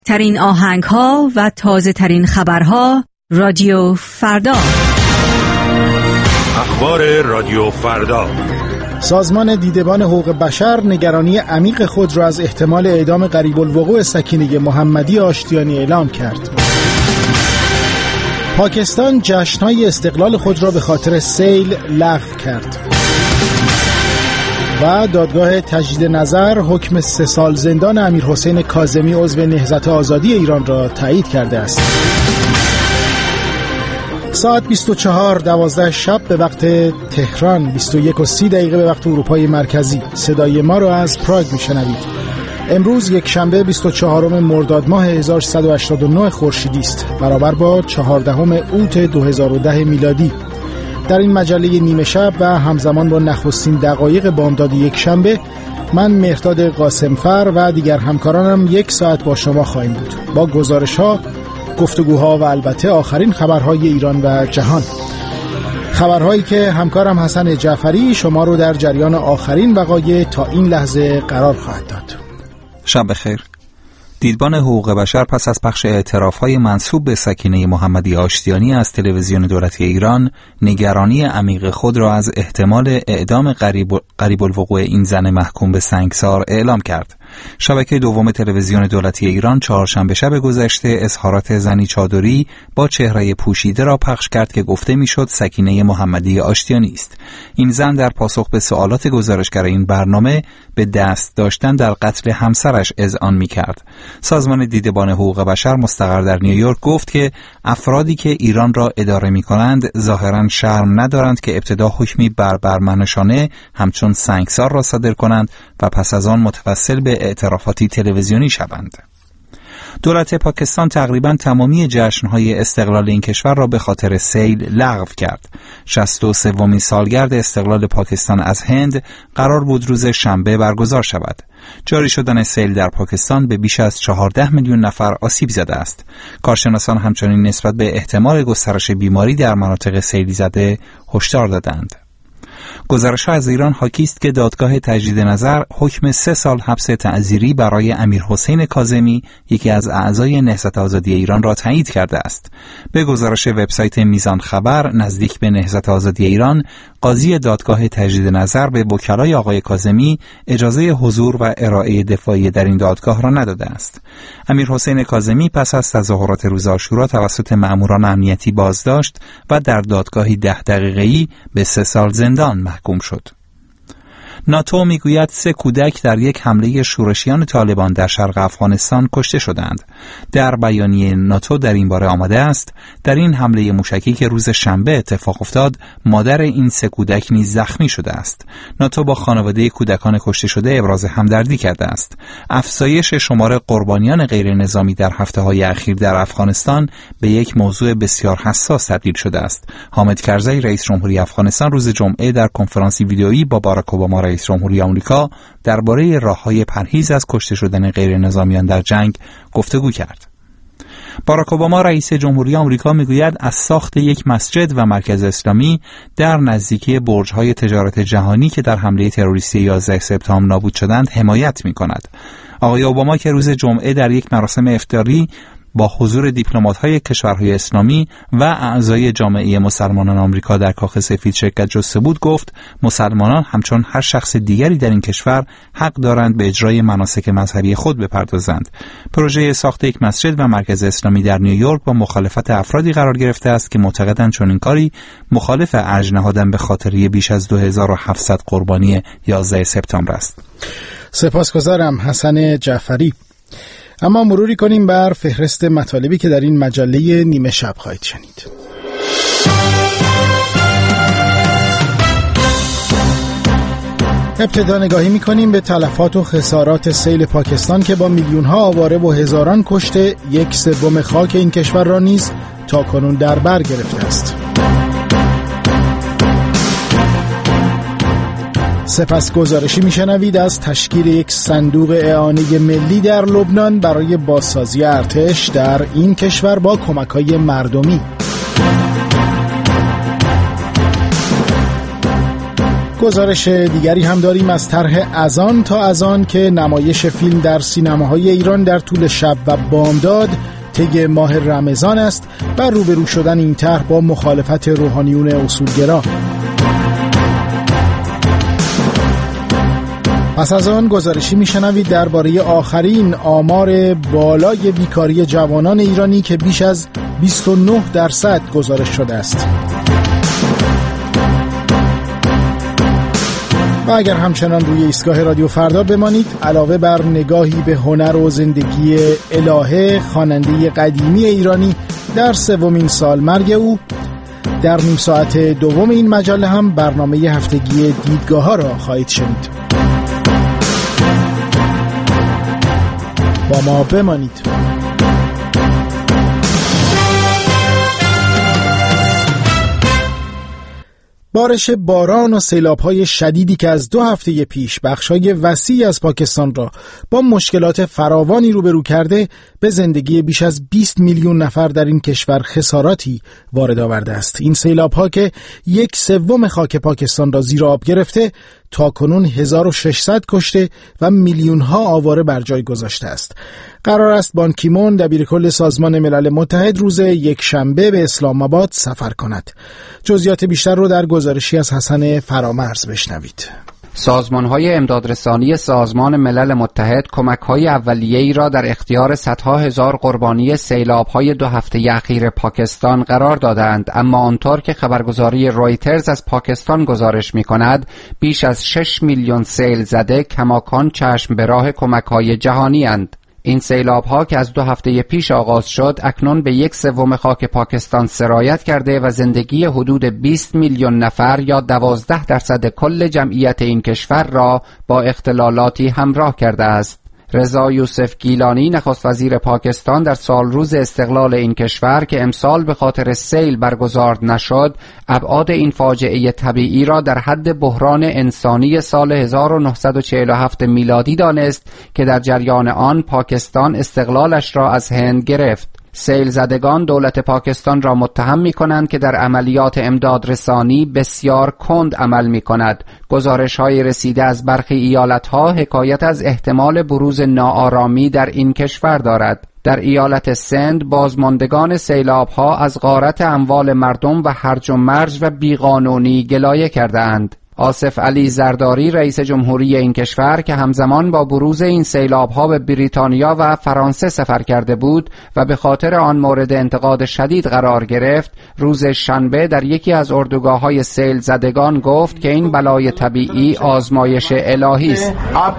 ترین آهنگ‌ها و تازه ترین خبرها رادیو فردا. اخبار رادیو فردا. سازمان دیدبان حقوق بشر نگرانی عمیق خود را از احتمال اعدام قریب الوقوع سکینه محمدی آشتیانی اعلام کرد. پاکستان جشن‌های استقلال خود را به خاطر سیل لغو کرد. و دادگاه تجدید نظر حکم 3 سال زندان امیرحسین کاظمی عضو نهضت آزادی ایران را تایید کرده است. ساعت 24:12 شب به وقت تهران، 21:30 به وقت اروپای مرکزی. صدای ما را از پراگ میشنوید. امروز یک شنبه 24 مرداد ماه 1389 خورشیدی است، برابر با 14 اوت 2010 میلادی. در این مجله نیمه شب و همزمان با نخستین دقایق بامداد یک شنبه، من مهرداد قاسمفر و دیگر همکارانم 1 ساعت با شما خواهیم بود با گزارش‌ها، گفتگوها و البته آخرین خبرهای ایران و جهان. خبرهایی که همکارم حسن جعفری شما رو در جریان آخرین وقایع تا این لحظه قرار خواهد داد. شب بخیر. دیدبان حقوق بشر پس از پخش اعتراف‌های منسوب به سکینه محمدی آشتیانی از تلویزیون دولتی ایران، نگرانی عمیق خود را از احتمال اعدام قریب الوقوع این زن محکوم به سنگسار اعلام کرد. شبکه دوم تلویزیون دولتی ایران چهارشنبه شب گذشته اظهارات زنی چادری با چهره پوشیده را پخش کرد که گفته میشد سکینه محمدی آشتیانی است. این زن در پاسخ به سوالات گزارشگر این برنامه به دست داشتن در قتل همسرش اذعان می‌کرد. سازمان دیدبان حقوق بشر مستقر در نیویورک گفت که افرادی که ایران را اداره می‌کنند ظاهراً شرم ندارند که ابتدا حکمی برمنشانه همچون سنگسار را صادر کنند و پس از آن متوسل به اعترافاتی تلویزیونی شوند. دولت پاکستان تقریباً تمامی جشن‌های استقلال این کشور را به خاطر سیل لغو کرد. 63مین سالگرد استقلال پاکستان از هند قرار بود روز شنبه برگزار شود. جاری شدن سیل در پاکستان به بیش از 14 میلیون نفر آسیب زده است. کارشناسان همچنین نسبت به احتمال گسترش بیماری در مناطق سیلی زده هشدار دادند. گزارش‌ها از ایران حاکی است که دادگاه تجدید نظر حکم 3 سال حبس تعزیری برای امیرحسین کاظمی، یکی از اعضای نهضت آزادی ایران، را تایید کرده است. به گزارش وبسایت میزان خبر نزدیک به نهضت آزادی ایران، قاضی دادگاه تجدید نظر به وکلای آقای کاظمی اجازه حضور و ارائه دفاعی در این دادگاه را نداده است. امیرحسین کاظمی پس از تظاهرات روز عاشورا توسط مأموران امنیتی بازداشت و در دادگاهی 10 دقیقه‌ای به 3 سال زندان محکوم شد. ناتو میگوید 3 کودک در یک حمله شورشیان طالبان در شرق افغانستان کشته شدند. در بیانیه ناتو در این باره آمده است در این حمله موشکی که روز شنبه اتفاق افتاد، مادر این 3 کودک نیز زخمی شده است. ناتو با خانواده کودکان کشته شده ابراز همدردی کرده است. افزایش شمار قربانیان غیر نظامی در هفته‌های اخیر در افغانستان به یک موضوع بسیار حساس تبدیل شده است. حامد کرزی رئیس جمهوری افغانستان روز جمعه در کنفرانسی ویدئویی با باراک اوباما رئیس جمهوری آمریکا درباره راه‌های پرهیز از کشته شدن غیر نظامیان در جنگ گفتگو کرد. باراک اوباما رئیس جمهوری آمریکا میگوید از ساخت یک مسجد و مرکز اسلامی در نزدیکی برج‌های تجارت جهانی که در حمله تروریستی 11 سپتامبر نابود شدند حمایت می‌کند. آقای اوباما که روز جمعه در یک مراسم افطاری با حضور دیپلمات‌های کشورهای اسلامی و اعضای جامعه مسلمانان آمریکا در کاخ سفید شرکت جسته بود، گفت مسلمانان همچون هر شخص دیگری در این کشور حق دارند به اجرای مناسک مذهبی خود بپردازند. پروژه ساخت یک مسجد و مرکز اسلامی در نیویورک با مخالفت افرادی قرار گرفته است که معتقدند چنین کاری مخالف ارج نهادن به خاطره بیش از 2700 قربانی 11 سپتامبر است. سپاسگزارم حسن جعفری. اما مروری کنیم بر فهرست مطالبی که در این مجله نیمه شب خواهید شنید. ابتدا نگاهی می‌کنیم به تلفات و خسارات سیل پاکستان که با میلیون‌ها آواره و هزاران کشته 1/3 خاک این کشور را نیز تاکنون در بر گرفته است. سپس گزارشی میشنوید از تشکیل یک صندوق اعانه ملی در لبنان برای بازسازی ارتش در این کشور با کمک‌های مردمی. گزارش دیگری هم داریم از طرح اذان تا اذان که نمایش فیلم در سینماهای ایران در طول شب و بامداد طی ماه رمضان است و روبرو شدن این طرح با مخالفت روحانیون اصولگرا. پس از آن گزارشی میشنوید درباره آخرین آمار بالای بیکاری جوانان ایرانی که بیش از 29% گزارش شده است. و اگر همچنان روی ایستگاه رادیو فردا بمانید، علاوه بر نگاهی به هنر و زندگی الهه، خواننده قدیمی ایرانی در 3مین سالمرگ او، در نیم ساعت دوم این مجله هم برنامه هفتگی دیدگاه ها را خواهید شنید. با ما بمانید. بارش باران و سیلاب‌های شدیدی که از 2 هفته پیش بخش‌های وسیعی از پاکستان را با مشکلات فراوانی روبرو کرده، به زندگی بیش از 20 میلیون نفر در این کشور خساراتی وارد آورده است. این سیلاب‌ها که 1/3 خاک پاکستان را زیر آب گرفته، تاکنون 1600 کشته و میلیون‌ها آواره بر جای گذاشته است. قرار است بان کی مون دبیرکل سازمان ملل متحد روز یکشنبه به اسلام آباد سفر کند. جزئیات بیشتر رو در گزارشی از حسن فرامرز بشنوید. سازمان‌های امدادرسانی سازمان ملل متحد کمک‌های اولیه‌ای را در اختیار صدها هزار قربانی سیلاب‌های 2 هفته اخیر پاکستان قرار دادند، اما آنطور که خبرگزاری رویترز از پاکستان گزارش می‌کند، بیش از 6 میلیون سیل زده کماکان چشم به راه کمک‌های جهانی اند. این سیلاب‌ها که از 2 هفته پیش آغاز شد، اکنون به 1/3 خاک پاکستان سرایت کرده و زندگی حدود 20 میلیون نفر یا 12% کل جمعیت این کشور را با اختلالاتی همراه کرده است. رضا یوسف گیلانی نخست وزیر پاکستان در سال روز استقلال این کشور که امسال به خاطر سیل برگزار نشد، ابعاد این فاجعه طبیعی را در حد بحران انسانی سال 1947 میلادی دانست که در جریان آن پاکستان استقلالش را از هند گرفت. سیل زدگان دولت پاکستان را متهم می کنند که در عملیات امدادرسانی بسیار کند عمل می کند. گزارش های رسیده از برخی ایالت ها حکایت از احتمال بروز ناآرامی در این کشور دارد. در ایالت سند بازماندگان سیلاب ها از غارت اموال مردم و هرج و مرج و بیقانونی گلایه کرده اند. آصف علی زرداری رئیس جمهوری این کشور که همزمان با بروز این سیلاب‌ها به بریتانیا و فرانسه سفر کرده بود و به خاطر آن مورد انتقاد شدید قرار گرفت، روز شنبه در یکی از اردوگاه‌های سیل زدگان گفت که این بلای طبیعی آزمایش الهی است.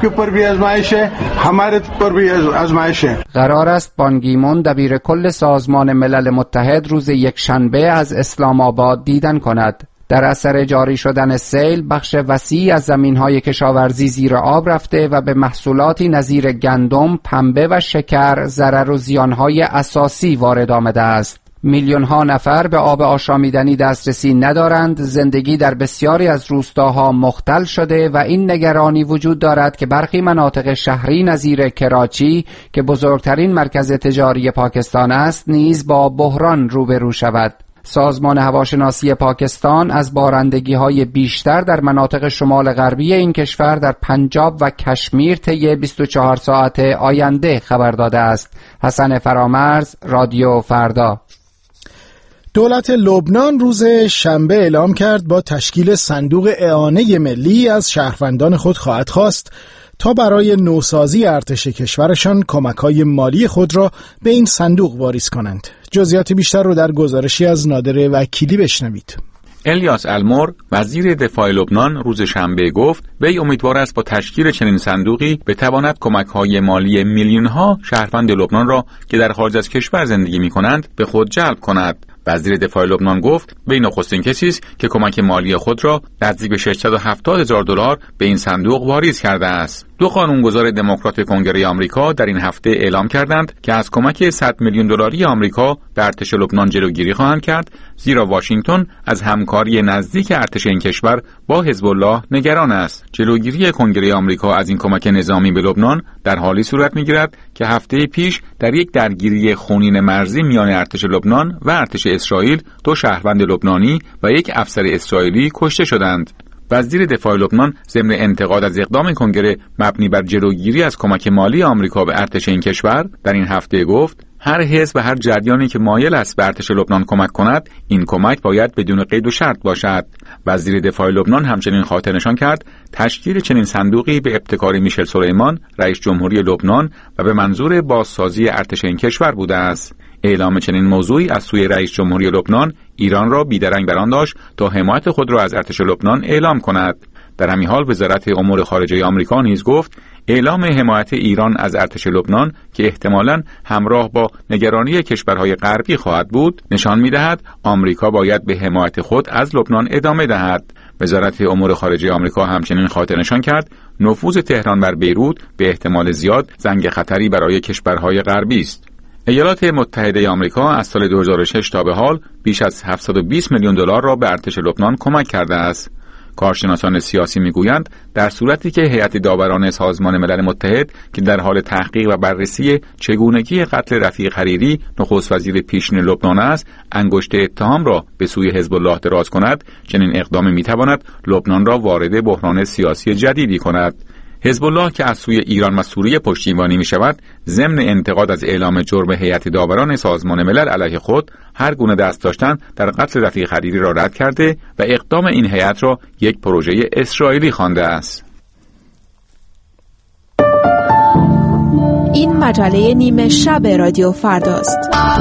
قرار است بان کی مون دبیرکل سازمان ملل متحد روز یکشنبه از اسلام آباد دیدن کند. در اثر جاری شدن سیل، بخش وسیعی از زمین‌های کشاورزی زیر آب رفته و به محصولاتی نظیر گندم، پنبه و شکر ضرر و زیان‌های اساسی وارد آمده است. میلیون‌ها نفر به آب آشامیدنی دسترسی ندارند، زندگی در بسیاری از روستاها مختل شده و این نگرانی وجود دارد که برخی مناطق شهری نظیر کراچی که بزرگترین مرکز تجاری پاکستان است، نیز با بحران روبرو شود. سازمان هواشناسی پاکستان از بارندگی‌های بیشتر در مناطق شمال غربی این کشور در پنجاب و کشمیر طی 24 ساعت آینده خبر داده است. حسن فرامرز، رادیو فردا. دولت لبنان روز شنبه اعلام کرد با تشکیل صندوق اعانه ملی از شهروندان خود خواهد خواست تا برای نوسازی ارتش کشورشان کمک‌های مالی خود را به این صندوق واریز کنند. جزئیات بیشتر رو در گزارشی از نادر وکیلی بشنوید. الیاس المور وزیر دفاع لبنان روز شنبه گفت وی امیدوار است با تشکیل چنین صندوقی بتواند کمک‌های مالی میلیون‌ها شهروند لبنان را که در خارج از کشور زندگی می‌کنند به خود جلب کند. وزیر دفاع لبنان گفت وی نخستین کسی است که کمک مالی خود را نزدیک به $670,000 به این صندوق واریز کرده است. 2 قانونگذار دموکرات کنگره آمریکا در این هفته اعلام کردند که از کمک $100 میلیون آمریکا به ارتش لبنان جلوگیری خواهند کرد، زیرا واشنگتن از همکاری نزدیک ارتش این کشور با حزب الله نگران است. جلوگیری کنگره آمریکا از این کمک نظامی به لبنان در حالی صورت می‌گیرد که هفته پیش در یک درگیری خونین مرزی میان ارتش لبنان و ارتش اسرائیل 2 شهروند لبنانی و 1 افسر اسرائیلی کشته شدند. وزیر دفاع لبنان ضمن انتقاد از اقدام کنگره مبنی بر جلوگیری از کمک مالی آمریکا به ارتش این کشور در این هفته گفت هر حزب و هر جریانی که مایل است به ارتش لبنان کمک کند، این کمک باید بدون قید و شرط باشد. وزیر دفاع لبنان همچنین خاطر نشان کرد تشکیل چنین صندوقی به ابتکار میشل سلیمان رئیس جمهوری لبنان و به منظور بازسازی ارتش این کشور بوده است. اعلام چنین موضوعی از سوی رئیس جمهوری لبنان ایران را بیدرنگ بر آن داشت تا حمایت خود را از ارتش لبنان اعلام کند. در همین حال وزارت امور خارجه آمریکا نیز گفت اعلام حمایت ایران از ارتش لبنان که احتمالاً همراه با نگرانی کشورهای غربی خواهد بود، نشان می‌دهد آمریکا باید به حمایت خود از لبنان ادامه دهد. وزارت امور خارجه آمریکا همچنین خاطر نشان کرد نفوذ تهران بر بیروت به احتمال زیاد زنگ خطری برای کشورهای غربی است. ایالات متحده آمریکا از سال 2006 تا به حال بیش از 720 میلیون دلار را به ارتش لبنان کمک کرده است. کارشناسان سیاسی میگویند در صورتی که هیئت داوران سازمان ملل متحد که در حال تحقیق و بررسی چگونگی قتل رفیق حریری نخست وزیر پیشین لبنان است، انگشت اتهام را به سوی حزب الله دراز کند، چنین اقدامی میتواند لبنان را وارد بحران سیاسی جدیدی کند. حزب الله که از سوی ایران و سوریه پشتیبانی می شود، ضمن انتقاد از اعلام جرم هیئت داوران سازمان ملل علیه خود، هر گونه دست داشتن در قتل رفیق حریری را رد کرده و اقدام این هیئت را یک پروژه اسرائیلی خوانده است. این مجله نیمه شب رادیو فرداست.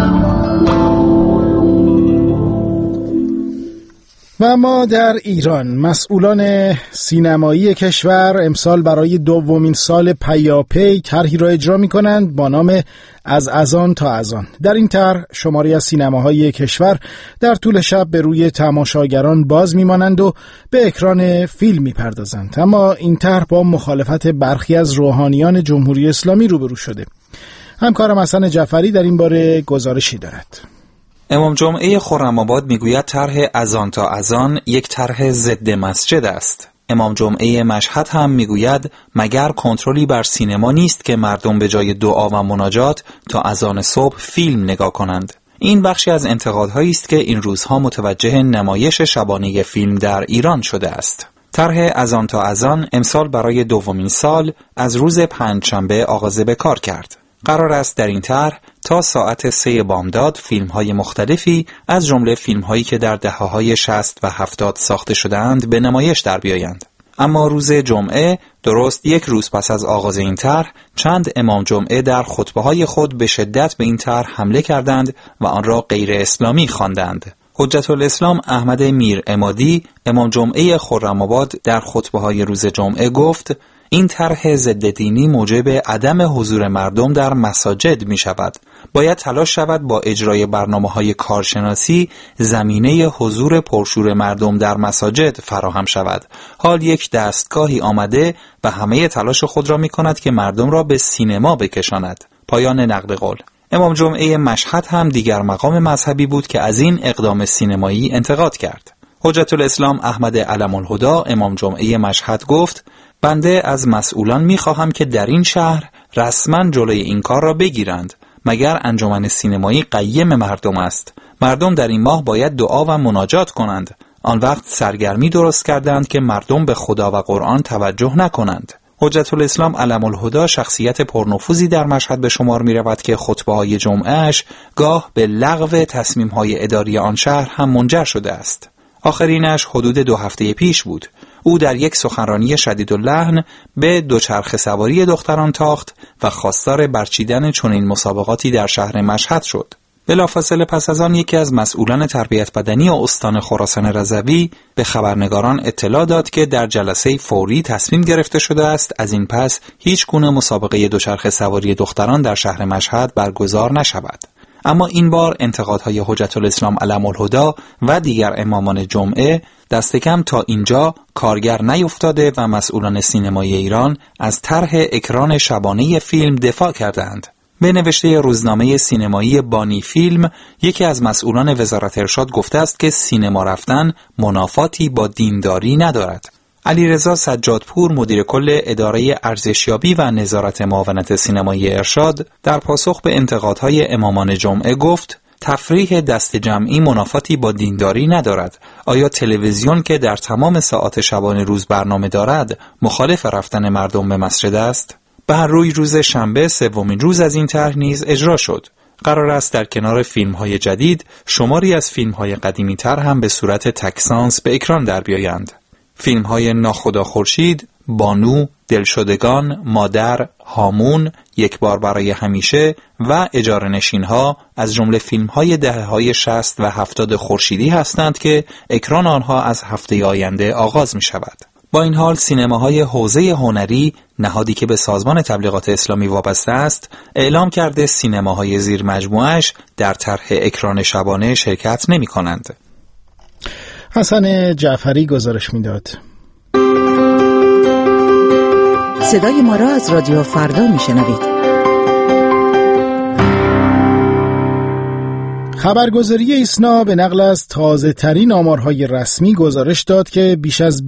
و اما در ایران مسئولان سینمایی کشور امسال برای دومین سال پیاپی طرحی را اجرا می‌کنند با نام از اذان تا اذان. در این طرح شماری از سینماهای کشور در طول شب به روی تماشاگران باز می‌مانند و به اکران فیلم می‌پردازند. اما این طرح با مخالفت برخی از روحانیان جمهوری اسلامی روبرو شده. همکارم حسن جعفری در این باره گزارشی دارد. امام جمعه خرم‌آباد میگوید طرح اذان تا اذان یک طرح ضد مسجد است. امام جمعه مشهد هم میگوید مگر کنترلی بر سینما نیست که مردم به جای دعا و مناجات تا اذان صبح فیلم نگاه کنند. این بخشی از انتقادهایی است که این روزها متوجه نمایش شبانه فیلم در ایران شده است. طرح اذان تا اذان امسال برای دومین سال از روز پنجشنبه آغاز به کار کرد. قرار است در این طرح تا ساعت 3 بامداد فیلم‌های مختلفی از جمله فیلم‌هایی که در دهه‌های 60 و 70 ساخته شده‌اند به نمایش در بیایند. اما روز جمعه درست یک روز پس از آغاز این طرح چند امام جمعه در خطبه‌های خود به شدت به این طرح حمله کردند و آن را غیر اسلامی خواندند. حجت الاسلام احمد میر عمادی امام جمعه خرم‌آباد در خطبه‌های روز جمعه گفت این طرح ضد دینی موجب عدم حضور مردم در مساجد می شود. باید تلاش شود با اجرای برنامه‌های کارشناسی زمینه حضور پرشور مردم در مساجد فراهم شود. حال یک دستگاهی آمده و همه تلاش خود را می کند که مردم را به سینما بکشاند. پایان نقل قول. امام جمعه مشهد هم دیگر مقام مذهبی بود که از این اقدام سینمایی انتقاد کرد. حجت الاسلام احمد علم الهدی امام جمعه مشهد گفت بنده از مسئولان می‌خواهم که در این شهر رسما جلوی این کار را بگیرند. مگر انجمن سینمایی قیم مردم است. مردم در این ماه باید دعا و مناجات کنند. آن وقت سرگرمی درست کردند که مردم به خدا و قرآن توجه نکنند. حجت الاسلام علم الهدی شخصیت پرنفوذی در مشهد به شمار می‌رود که خطبه‌های جمعه‌اش گاه به لغو تصمیم‌های اداری آن شهر هم منجر شده است. آخرینش حدود 2 هفته پیش بود. او در یک سخنرانی شدیداللحن به دوچرخه سواری دختران تاخت و خواستار برچیدن چنین مسابقاتی در شهر مشهد شد. بلافاصله پس از آن یکی از مسئولان تربیت بدنی و استان خراسان رضوی به خبرنگاران اطلاع داد که در جلسه فوری تصمیم گرفته شده است از این پس هیچ گونه مسابقه دوچرخه سواری دختران در شهر مشهد برگزار نشود. اما این بار انتقادهای حجت الاسلام علم الهدی و دیگر امامان جمعه دست کم تا اینجا کارگر نیفتاده و مسئولان سینمای ایران از طرح اکران شبانه فیلم دفاع کردند. به نوشته روزنامه سینمایی بانی فیلم، یکی از مسئولان وزارت ارشاد گفته است که سینما رفتن منافاتی با دینداری ندارد. علیرضا سجادپور مدیر کل اداره ارزشیابی و نظارت معاونت سینمایی ارشاد در پاسخ به انتقادهای امامان جمعه گفت تفریح دست جمعی منافاتی با دینداری ندارد. آیا تلویزیون که در تمام ساعات شبانه روز برنامه دارد مخالف رفتن مردم به مسجد است؟ بر روی روز شنبه سومین روز از این طرح نیز اجرا شد. قرار است در کنار فیلم‌های جدید شماری از فیلم‌های قدیمی‌تر هم به صورت تکسانس به اکران در بیایند. فیلم‌های ناخدا خورشید، بانو، دلشدگان، مادر، هامون، یک بار برای همیشه و اجاره نشین‌ها از جمله فیلم‌های دهه‌های 60 و 70 خورشیدی هستند که اکران آنها از هفته آینده آغاز می‌شود. با این حال سینماهای حوزه هنری، نهادی که به سازمان تبلیغات اسلامی وابسته است، اعلام کرده سینماهای زیر مجموعه‌اش در طرح اکران شبانه شرکت نمی‌کنند. حسن جعفری گزارش می‌داد. صدای ما را از رادیو فردا میشنوید. خبرگزاری ایسنا به نقل از تازه ترین آمارهای رسمی گزارش داد که بیش از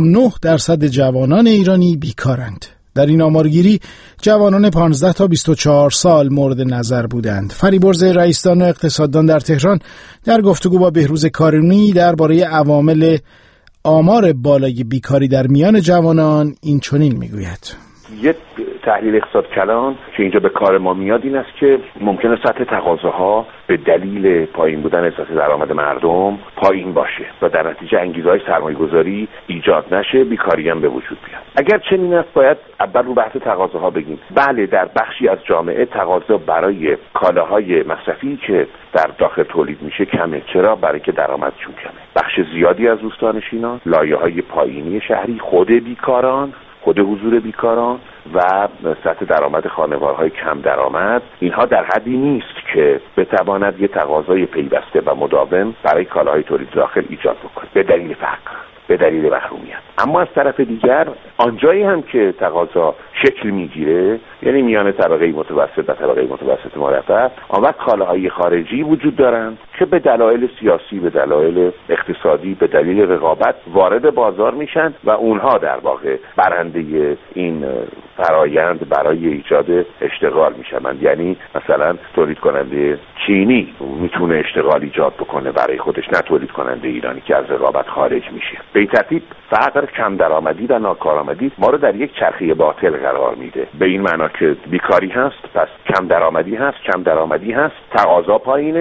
29% جوانان ایرانی بیکارند. در این آمارگیری جوانان 15 تا 24 سال مورد نظر بودند. فریبرز رئیسدان و اقتصاددان در تهران در گفتگو با بهروز کارمی درباره عوامل آمار بالای بیکاری در میان جوانان این چنین میگوید: یک تحلیل اقتصاد کلان که اینجا به کار ما میاد این است که ممکنه سطح تقاضاها به دلیل پایین بودن اساس درآمد مردم پایین باشه و در نتیجه انگیزه‌های سرمایه‌گذاری ایجاد نشه، بیکاری هم به وجود بیاد. اگر چنین است باید اول رو بحث تقاضاها بگیم. بله، در بخشی از جامعه تقاضا برای کالاهای مصرفی که در داخل تولید میشه کمه. چرا؟ برای که درآمدشون کمه. بخش زیادی از روستانشینان، لایه‌های پایینی شهری، خود بیکاران، خود حضور بیکاران و سطح درآمد خانوارهای کم درآمد، اینها در حدی نیست که بتواند یه تقاضای پیوسته و مداوم برای کالاهای تولید داخل ایجاد بکنه به دلیل فقر، به دلیل محرومیت. اما از طرف دیگر آنجایی هم که تقاضا شکل میگیره، یعنی میان طبقه متوسط و طبقه متوسط مرتب، آن وقت کالاهای خارجی وجود دارند که به دلایل سیاسی، به دلایل اقتصادی، به دلیل رقابت وارد بازار میشن و اونها در واقع برنده این فرایند برای ایجاد اشتغال میشن. یعنی مثلا تولید کننده چینی میتونه اشتغال ایجاد بکنه برای خودش، نه تولید کننده ایرانی که از رقابت خارج میشه. به این ترتیب فقر، کم درآمدی و ناکارآمدی ما رو در یک چرخه باطل قرار میده. به این معنا که بیکاری هست، پس کم درآمدی هست، کم درآمدی هست، تقاضا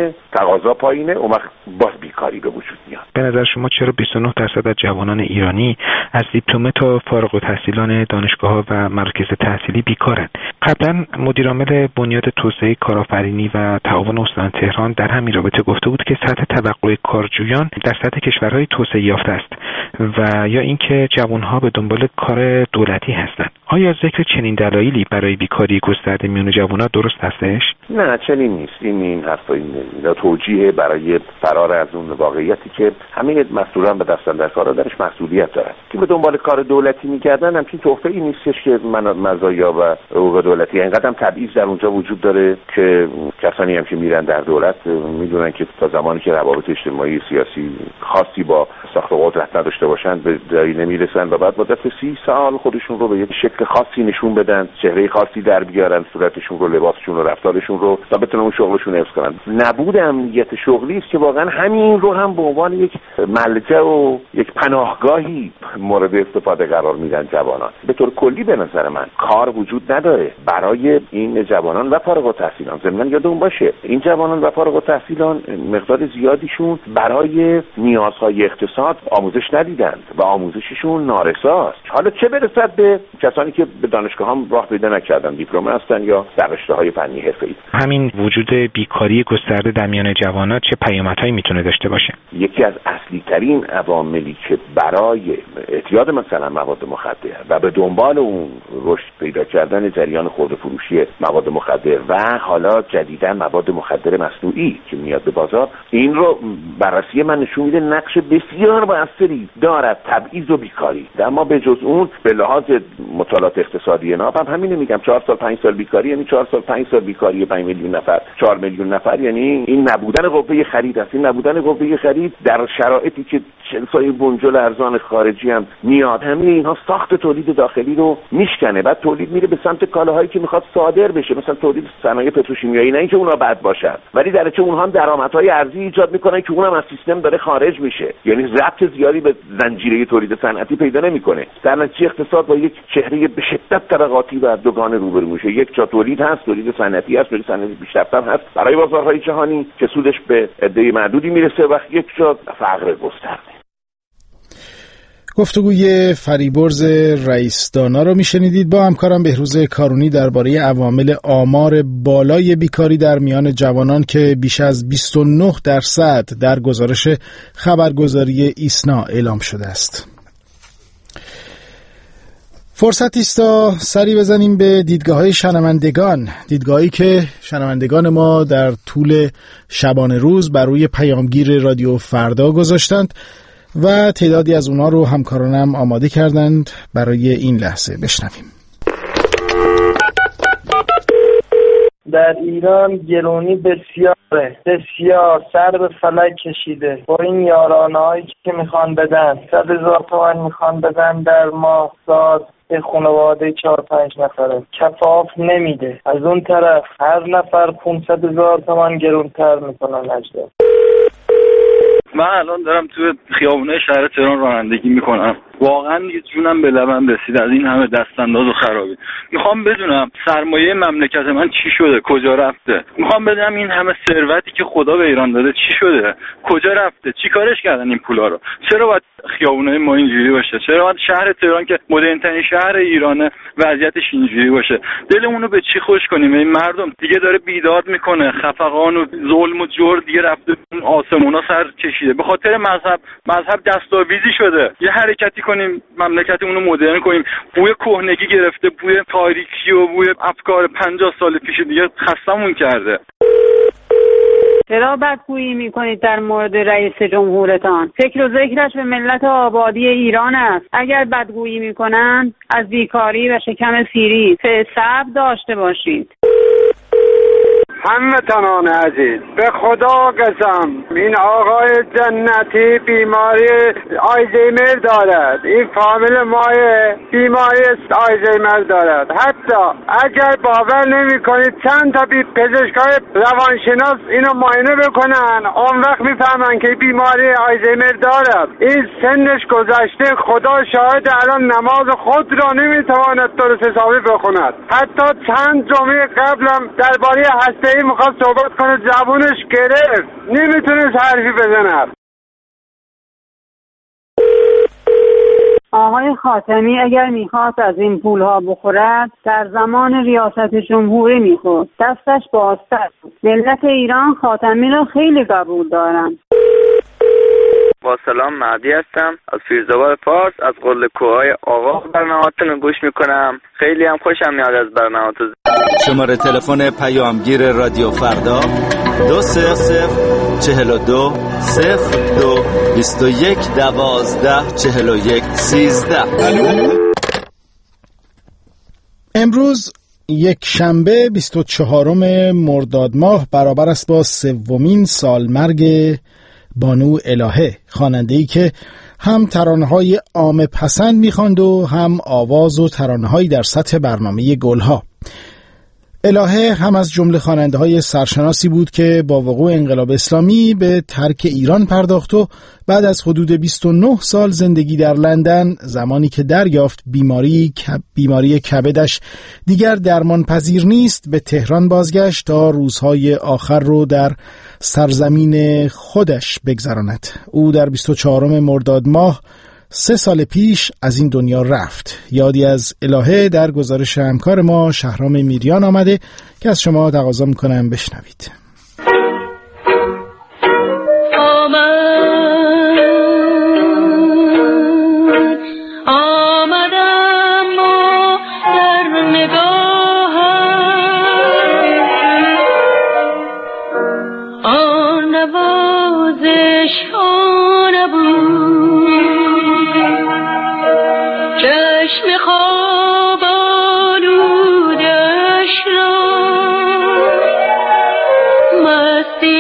پایینه، اون وقت باز بیکاری به وجود میاد. به نظر شما چرا 29% از جوانان ایرانی از دیپلم تا فارغ التحصیلان دانشگاه‌ها و مراکز تحصیلی بیکارند؟ قبلا مدیر عامل بنیاد توسعه کارآفرینی و تعاون استان تهران در همین رابطه گفته بود که سطح توقع کارجویان در سطح کشورهای توسعه یافته است و یا اینکه جوانها به دنبال کار دولتی هستند. آیا ذکر چنین دلایلی برای بیکاری گسترده میان جوانان درست هستش؟ نه، چنین نیست. این حرف توجیه برای فرار از اون واقعیتی که همه مسئولان به دست اندرکارا درش مسئولیت دارن که به دنبال کار دولتی میگردن. همچین توفیقی نیستش که مزایا و حقوق دولتی اینقدر تبعیض در اونجا وجود داره که کسانی هم که میرن در دولت میدونن که تا زمانی که روابط اجتماعی سیاسی خاصی با ساخت و قدرت نداشته باشن به جایی نمیرسن و بعد مدت 30 سال خودشون رو به یک شکل خاصی نشون بدن، چهره خاصی در بیارن، صورتشون رو، لباسشون رو، رفتارشون رو، تا بتونن اون شغلشون حفظ کنن. نبود امنیت شغلی است که واقعا همین رو هم به عنوان یک ملجأ و یک پناهگاهی مورد استفاده قرار میدن جوانان. به طور کلی به نظر من کار وجود نداره برای این جوانان و فارغ التحصیلان. ضمن یادمون باشه این جوانان و فارغ التحصیلان مقدار زیادیشون برای نیازهای اقتصاد آموزش ندیدند و آموزششون نارساست. حالا چه برسد به کسانی که به دانشگاه هم راه پیدا نکردن، دیپلم هستن یا در رشته‌های فنی حرفه‌ای. همین وجود بیکاری گسترده در میان جوانان چه پیامدهایی میتونه داشته باشه؟ یکی از اصلی ترین عواملی که برای اعتیاد مثلا مواد مخدر و به دنبال اون رشد پیدا کردن جریان خرده فروشی مواد مخدر و حالا جدیداً مواد مخدر مصنوعی که میاد به بازار، این رو بررسی من نشون میده نقش بسیار موثری دارد تبعیض و بیکاری. اما به جز اون به لحاظ مطالعات اقتصادی ناب هم همین میگم 4 سال 5 سال بیکاری یعنی 4 سال 5 سال بیکاری 5 میلیون نفر 4 میلیون نفر، یعنی این نبودن قوه خرید است. این نبودن قوه خرید در شرایطی که چنسای بنجل ارزان خارجی هم میاد، همین اینها ساخت تولید داخلی رو میشکنه. بعد تولید میره به سمت کالاهایی که میخواد صادر بشه، مثلا تولید صنایع پتروشیمیایی، نه اینکه اونها بد باشن ولی در چه اونها هم درآمدهای ارزی ایجاد میکنن که اونم از سیستم داره خارج میشه، یعنی ربط زیادی به زنجیره تولید صنعتی پیدا نمیکنه. در نتیجه اقتصاد با یک چهره به شدت طبقاتی و دوگانه روبرو میشه. یک جا تولید هست، تولید صنعتی هست، تولید صنعتی پیشرفته هست برای بازارهای جهانی که سودش به عده معدودی میرسه، و یک جا فقر گسترده. گفتگوی فریبرز رئیس دانا رو میشنیدید با همکارم بهروز کارونی درباره عوامل آمار بالای بیکاری در میان جوانان که بیش از 29% در گزارش خبرگزاری ایسنا اعلام شده است. فرصتی است تا سری بزنیم به دیدگاه‌های شنوندگان، دیدگاهی که شنوندگان ما در طول شبانه روز بر روی پیامگیر رادیو فردا گذاشتند و تعدادی از اونا رو همکارانم آماده کردند برای این لحظه. بشنویم. در ایران گرونی بسیار سر به فلک کشیده. با این یارانه‌هایی که میخوان بدن 100,000 تومان میخوان بدن در ماه سال به خانواده 4-5 نفره کفاف نمیده. از اون طرف هر نفر 500,000 تومان گرونتر میکنن اجدا. من الان دارم توی خیابونه شهر تهران رانندگی میکنم. واقعا یه جونم به لبم رسید از این همه دستانداز و خرابی. میخوام بدونم سرمایه مملکت من چی شده، کجا رفته. میخوام بدونم این همه ثروتی که خدا به ایران داده چی شده، کجا رفته، چی کارش کردن این پولا رو. چرا باید خیابونه ما اینجوری باشه؟ چرا باید شهر تهران که مدرن‌ترین شهر ایرانه وضعیتش اینجوری باشه؟ دلمون رو به چی خوش کنیم؟ این مردم دیگه داره بیداد میکنه، خفقان و ظلم و جور دیگه رفته آسمونا سر کشیده. به خاطر مذهب دستاویزی شده. یه حرکتی کنیم مملکتمون رو مدرن کنیم. بوی کهنگی گرفته، بوی تاریکی و بوی افکار 50 سال پیش دیگه خستمون کرده. چرا بدگویی میکنید در مورد رئیس جمهورتان؟ فکر و ذکرش به ملت آبادی ایران است. اگر بدگویی میکنند از بیکاری و شکم سیری صبر داشته باشید. هموطنان عزیز، به خدا قسم این آقای جنتی بیماری آلزایمر دارد. این فامیل مای بیماری آلزایمر دارد. حتی اگر باور نمی کنید چند تا پزشکای روانشناس اینو معاینه بکنن، اون وقت میفهمن که بیماری آلزایمر دارد. این سنش گذشته، خدا شاهد الان نماز خود را نمیتواند درست حسابی بخوند. حتی چند جمعه قبلم درباره هسته میخواد صحبت کنه، زبونش گرفت، نمیتونست حرفی بزنه. آقای خاتمی اگر میخواست از این پولها بخورد در زمان ریاست جمهوری میخورد، دستش بازتر. ملت ایران خاتمی را خیلی قبول دارن. با سلام، مهدی هستم از فیروزآباد فارس، از قله کوههای آقا برنامه‌هاتون رو گوش میکنم. خیلی هم خوشم میاد از برنامه‌تون. شماره تلفن پیامگیر رادیو فردا 2042 02 21 12 41 13. امروز یک شنبه 24 مرداد ماه برابر است با سومین سالمرگ بانو الهه، خواننده‌ای که هم ترانه‌های عامه پسند می‌خواند و هم آواز و ترانه‌هایی در سطح برنامه گلها. الهه هم از جمله خواننده‌های سرشناسی بود که با وقوع انقلاب اسلامی به ترک ایران پرداخت و بعد از حدود 29 سال زندگی در لندن، زمانی که دریافت بیماری کبدش دیگر درمان پذیر نیست، به تهران بازگشت تا روزهای آخر رو در سرزمین خودش بگذراند. او در 24 مرداد ماه 3 سال پیش از این دنیا رفت. یادی از الهه در گزارش همکار ما شهرام میریان آمده که از شما تقاضا میکنم بشنوید. هستی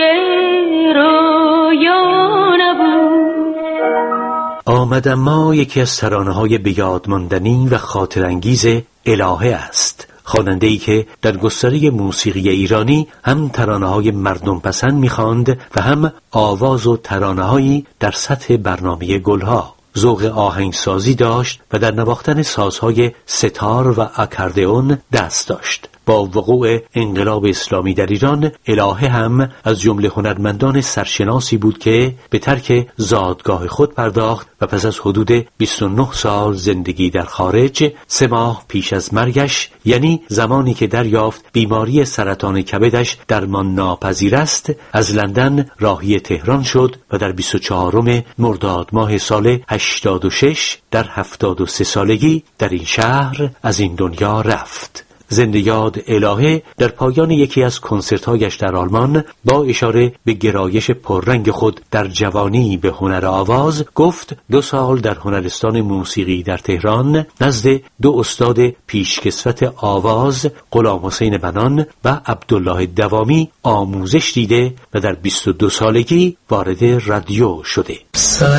رویا نبود. آمدم ما یکی از ترانه‌های به یاد ماندنی و خاطرانگیز الهه است. خواننده‌ای که در گستره موسیقی ایرانی هم ترانه‌های مردم پسند می‌خواند و هم آواز و ترانه‌هایی در سطح برنامه گلها. ذوق آهنگسازی داشت و در نواختن سازهای ستار و اکاردئون دست داشت. با وقوع انقلاب اسلامی در ایران، الهه هم از جمله هنرمندان سرشناسی بود که به ترک زادگاه خود پرداخت و پس از حدود 29 سال زندگی در خارج، 3 ماه پیش از مرگش، یعنی زمانی که دریافت بیماری سرطان کبدش درمان ناپذیر است، از لندن راهی تهران شد و در 24 مرداد ماه سال 86 در 73 سالگی در این شهر از این دنیا رفت. زنده یاد الهه در پایان یکی از کنسرت‌هایش در آلمان با اشاره به گرایش پررنگ خود در جوانی به هنر آواز گفت 2 سال در هنرستان موسیقی در تهران نزد 2 استاد پیشکسوت آواز غلام حسین بنان و عبدالله دوامی آموزش دیده و در 22 سالگی وارد رادیو شده. سال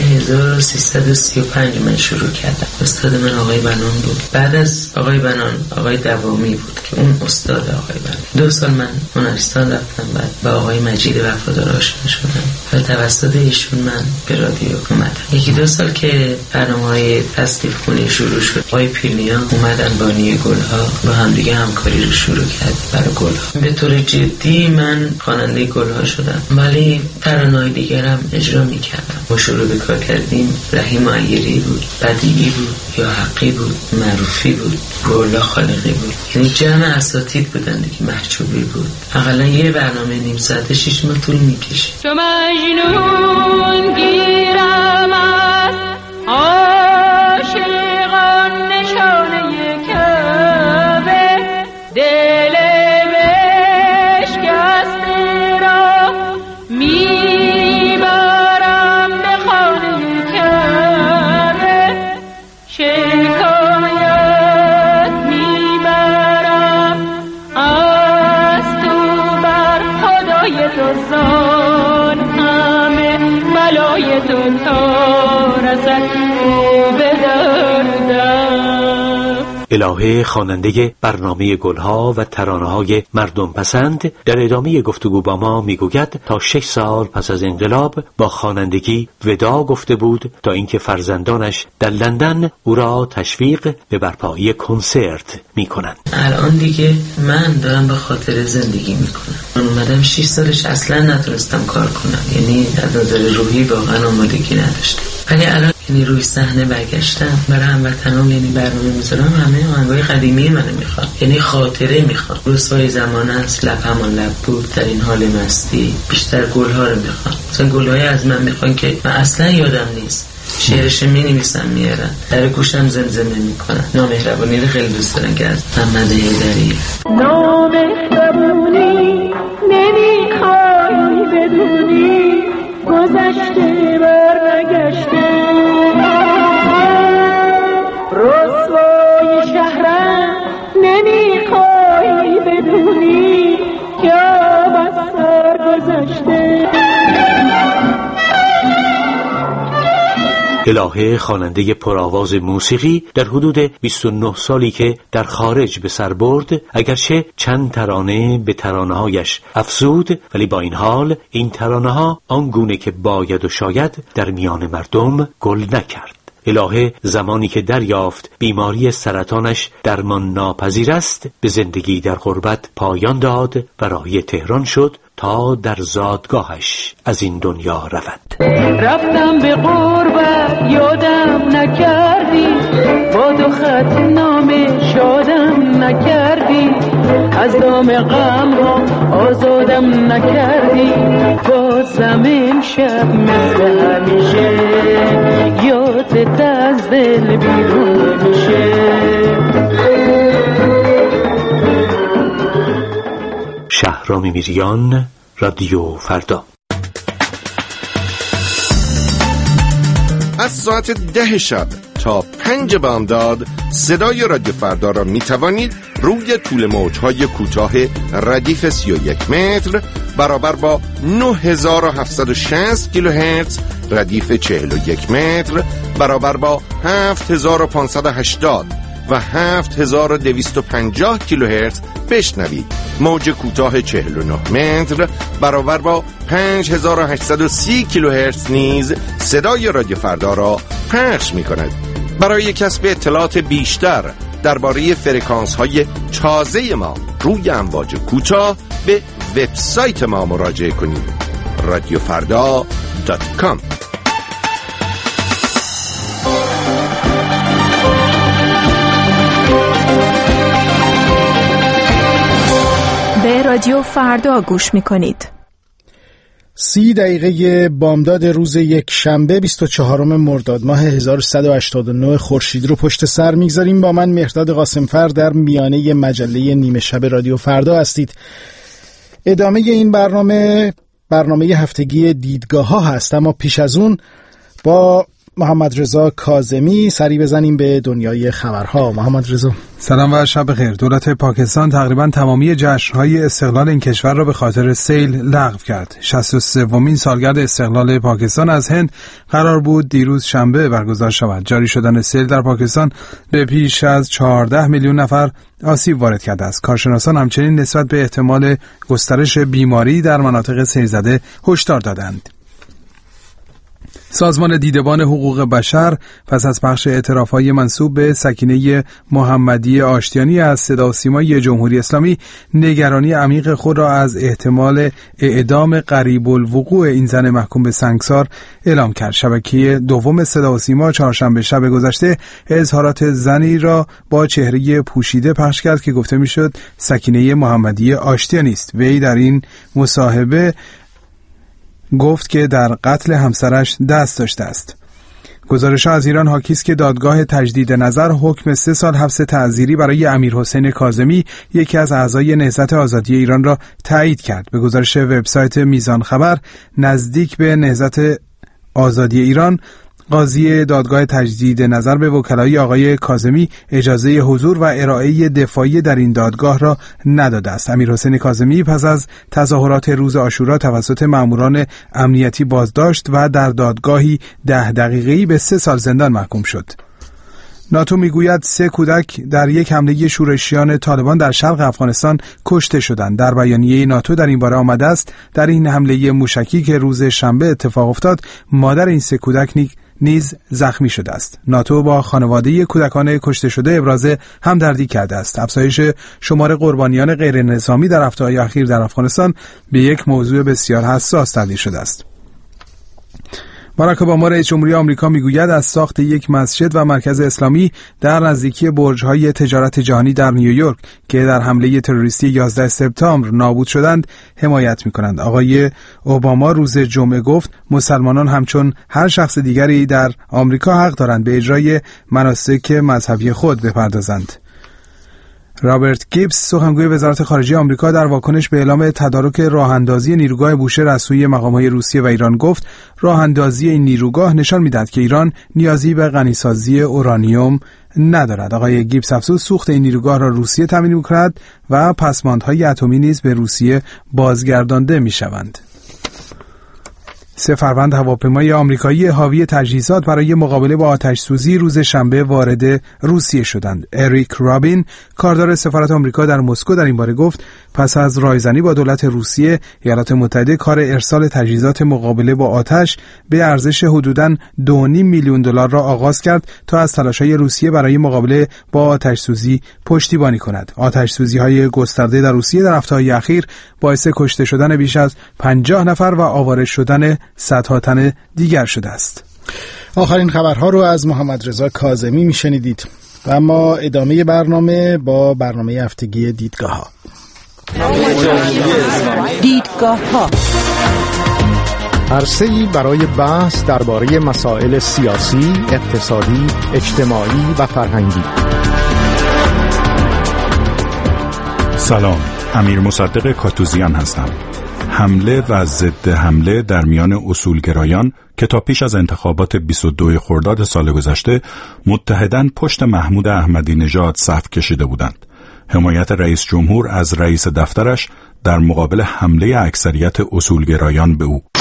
1335 من شروع کردم. استاد من آقای بنان بود. بعد از آقای بنان آقای دوامی بود که اون استاد آقای بنان. 2 سال من هنرستان رفتم، بعد با آقای مجید وفادار آشنا شدم و توسط ایشون من به رادیو اومدم. 1-2 سال که برنامه‌های تصنیف خونی شروع شد، آقای پیرنیان اومدن بانی گلها با هم دیگه همکاری رو شروع کرد برای گلها. به طور جدی من خواننده گلها شدم، ولی ترانه‌های دیگرم اجرا می‌کردم. ما شروع به کار کردیم، رحیم عیری بود، بدیعی بود، یا حقی بود، معروفی بود، رولا خالقی بود. یعنی جمع اساتید بودن دیگه، محجوبی بود. حداقل یه برنامه نیم ساعته 6 ماه طول می‌کشه. تو مجنون گیرم از عاشقان نشانه کعبه، دل بشکسته را میبرم به خانه کعبه، شکایت میبرم از تو بر خدای تو، زان همه بلای تو تا رسد به دردم. الهه خواننده برنامه گلها و ترانه‌های مردم پسند در ادامه گفتگو با ما میگوید تا 6 سال پس از انقلاب با خوانندگی ودا گفته بود تا اینکه فرزندانش در لندن او را تشویق به برپایی کنسرت میکنند. الان دیگه من دارم به خاطر زندگی میکنم. من اومدم 6 سالش اصلا نتونستم کار کنم، یعنی از نظر روحی واقعا آمادگی نداشتم، ولی الان یعنی روی صحنه برگشتم برای هموطنان، یعنی برنامه میذارم، همه آهنگای قدیمی منو میخوام، یعنی خاطره میخوام. رسوای زمان است، لب همان لب بود، در این حال مستی، بیشتر گلها رو میخوام. مثلا گلهای از من میخوان که من اصلا یادم نیست، شعرش مینویسم میارن، در گوشم زمزمه میکنن. نامهربانی رو خیلی دوست دارن که از محمد حیدری. نامهربونی نمیخوای بدونی، گذشته برنگشته، رسوای شهرم نمیخوای بدونی که بس سر گذشته. الهه خواننده پرآواز موسیقی در حدود 29 سالی که در خارج به سر برد، اگرچه چند ترانه به ترانه‌هایش افزود، ولی با این حال این ترانه‌ها آنگونه که باید و شاید در میان مردم گل نکرد. الهه زمانی که دریافت بیماری سرطانش درمان ناپذیر است، به زندگی در غربت پایان داد و راهی تهران شد تا در زادگاهش از این دنیا رود. رفتم به غربت یادم نکردی، با 2 خط نامه شادم نکردی، از دام غم ها آزادم نکردی، بازم امشب مثل همیشه یادت از دل بیرون میشه. شهرام میریان، رادیو فردا. از ساعت 10 شب تا 5 بامداد صدای رادیو فردا را می توانید روی طول موج‌های کوتاه ردیف 31 متر برابر با 9760 کیلوهرتز ردیف 41 متر برابر با 7580 و 7250 کیلوهرتز بشنوید. موج کوتاه 49 متر برابر با 5830 کیلوهرتز نیز صدای رادیو فردا را پخش می‌کند. برای کسب اطلاعات بیشتر درباره فرکانس‌های تازه ما روی امواج کوتاه به وبسایت ما مراجعه کنید. radiofarda.com. به رادیو فردا گوش می‌کنید. 30 دقیقه بامداد روز یک شنبه 24 مرداد ماه 1189 خورشید رو پشت سر میگذاریم. با من مهرداد قاسمفر در میانه مجله نیمه شب رادیو فردا هستید. ادامه این برنامه هفتگی دیدگاه ها هست، اما پیش از اون با محمد رضا کاظمی سری بزنیم به دنیای خبرها. محمد رضا سلام و شب بخیر. دولت پاکستان تقریبا تمامی جشن‌های استقلال این کشور را به خاطر سیل لغو کرد. 63مین سالگرد استقلال پاکستان از هند قرار بود دیروز شنبه برگزار شود. جاری شدن سیل در پاکستان به بیش از 14 میلیون نفر آسیب وارد کرده است. کارشناسان همچنین نسبت به احتمال گسترش بیماری در مناطق سیل‌زده هشدار دادند. سازمان دیدبان حقوق بشر پس از پخش اعتراف‌های منسوب به سکینه محمدی آشتیانی از صدا و سیمای جمهوری اسلامی نگرانی عمیق خود را از احتمال اعدام قریب الوقوع این زن محکوم به سنگسار اعلام کرد. شبکه دوم صدا و سیما چهارشنبه شب گذشته اظهارات زنی را با چهره پوشیده پخش کرد که گفته میشد سکینه محمدی آشتیانی است. وی در این مصاحبه گفت که در قتل همسرش دست داشته است. گزارش‌ها از ایران حاکی است که دادگاه تجدید نظر حکم 3 سال حبس تعزیری برای امیرحسین کاظمی، یکی از اعضای نهضت آزادی ایران را تایید کرد. به گزارش وبسایت میزان خبر، نزدیک به نهضت آزادی ایران، قاضی دادگاه تجدید نظر به وکلای آقای کاظمی اجازه حضور و ارائه دفاعی در این دادگاه را نداده است. امیرحسین کاظمی پس از تظاهرات روز عاشورا توسط ماموران امنیتی بازداشت و در دادگاهی 10 دقیقه‌ای به 3 سال زندان محکوم شد. ناتو میگوید 3 کودک در یک حمله شورشیان طالبان در شرق افغانستان کشته شدند. در بیانیه ناتو در این باره آمده است در این حمله موشکی که روز شنبه اتفاق افتاد، مادر این 3 کودک نیز زخمی شده است. ناتو با خانواده کودکان کشته شده ابراز همدردی کرده است. افزایش شمار قربانیان غیر نظامی در هفته‌های اخیر در افغانستان به یک موضوع بسیار حساس تبدیل شده است. باراک اوباما رئیس جمهوری آمریکا میگوید از ساخت یک مسجد و مرکز اسلامی در نزدیکی برج‌های تجارت جهانی در نیویورک که در حمله تروریستی 11 سپتامبر نابود شدند حمایت می‌کنند. آقای اوباما روز جمعه گفت مسلمانان همچون هر شخص دیگری در آمریکا حق دارند به اجرای مناسک مذهبی خود بپردازند. رابرت گیبز سخنگوی وزارت خارجه آمریکا در واکنش به اعلام تدارک راه‌اندازی نیروگاه بوشهر از سوی مقام‌های روسیه و ایران گفت راه‌اندازی این نیروگاه نشان می‌دهد که ایران نیازی به غنیسازی اورانیوم ندارد. آقای گیبز افزود سوخت این نیروگاه را روسیه تامین می‌کند و پسماندهای اتمی نیز به روسیه بازگردانده می‌شوند. 3 فروند هواپیمای آمریکایی حاوی تجهیزات برای مقابله با آتش‌سوزی روز شنبه وارد روسیه شدند. اریک رابین، کاردار سفارت آمریکا در مسکو، در این باره گفت پس از رایزنی با دولت روسیه، ایالات متحده کار ارسال تجهیزات مقابله با آتش به ارزش حدوداً 2.5 میلیون دلار را آغاز کرد تا از تلاش‌های روسیه برای مقابله با آتش‌سوزی پشتیبانی کند. آتش‌سوزی‌های گسترده در روسیه در هفته‌های اخیر باعث کشته شدن بیش از 50 نفر و آواره شدن صدها تن دیگر شده است. آخرین خبرها رو از محمد رضا کاظمی میشنیدید و اما ادامه برنامه با برنامه هفتگی دیدگاه ها. دیدگاه ها عرصه‌ای برای بحث درباره مسائل سیاسی، اقتصادی، اجتماعی و فرهنگی. سلام، امیر مصدق کاتوزیان هستم. حمله و ضد حمله در میان اصولگرایان که تا پیش از انتخابات 22 خرداد سال گذشته متحداً پشت محمود احمدی نژاد صف کشیده بودند حمایت رئیس جمهور از رئیس دفترش در مقابل حمله اکثریت اصولگرایان به او.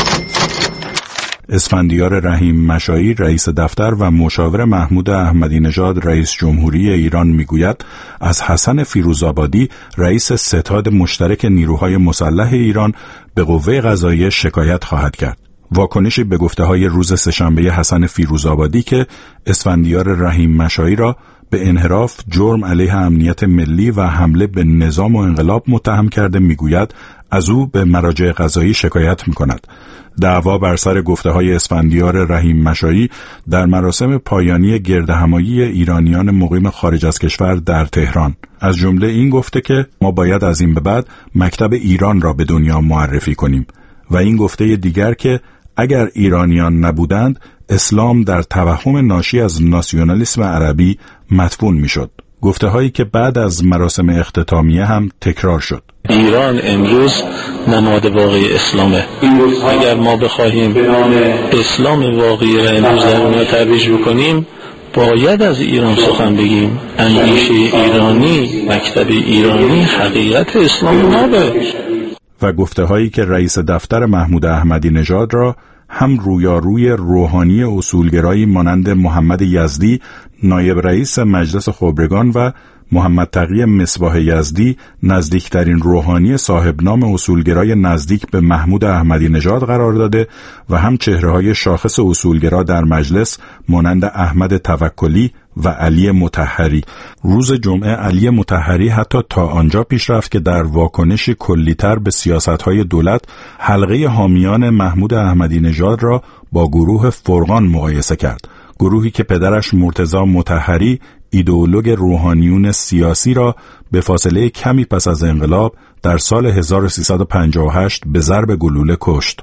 اسفندیار رحیم مشایی رئیس دفتر و مشاور محمود احمدی نژاد رئیس جمهوری ایران میگوید از حسن فیروزآبادی رئیس ستاد مشترک نیروهای مسلح ایران به قوه قضاییه شکایت خواهد کرد. واکنشی به گفته‌های روز سه‌شنبه حسن فیروزآبادی که اسفندیار رحیم مشایی را به انحراف، جرم علیه امنیت ملی و حمله به نظام و انقلاب متهم کرده میگوید از او به مراجع قضایی شکایت میکند. دعوا بر سر گفته‌های اسفندیار رحیم مشایی در مراسم پایانی گردهمایی ایرانیان مقیم خارج از کشور در تهران. از جمله این گفته که ما باید از این به بعد مکتب ایران را به دنیا معرفی کنیم و این گفته دیگر که اگر ایرانیان نبودند اسلام در توهم ناشی از ناسیونالیسم عربی مدفون میشد. گفته‌هایی که بعد از مراسم اختتامیه هم تکرار شد. ایران امروز نماد واقعی اسلامه. اگر ما بخواهیم اسلام واقعی را امروز در دنیا ترویج بکنیم باید از ایران سخن بگیم. اندیشه ایرانی، مکتب ایرانی حقیقت اسلام نابه. و گفته‌هایی که رئیس دفتر محمود احمدی نژاد را هم رویاروی روحانی اصولگرایی مانند محمد یزدی نایب رئیس مجلس خبرگان و محمد تقی مصباح یزدی نزدیکترین روحانی صاحب نام اصولگرای نزدیک به محمود احمدی نژاد قرار داده و هم چهره‌های شاخص اصولگرا در مجلس مانند احمد توکلی و علی مطهری. روز جمعه علی مطهری حتی تا آنجا پیش رفت که در واکنشی کلی‌تر به سیاست‌های دولت حلقه حامیان محمود احمدی نژاد را با گروه فرقان مقایسه کرد. گروهی که پدرش مرتضی مطهری ایدئولوگ روحانیون سیاسی را به فاصله کمی پس از انقلاب در سال 1358 به ضرب گلوله کشت.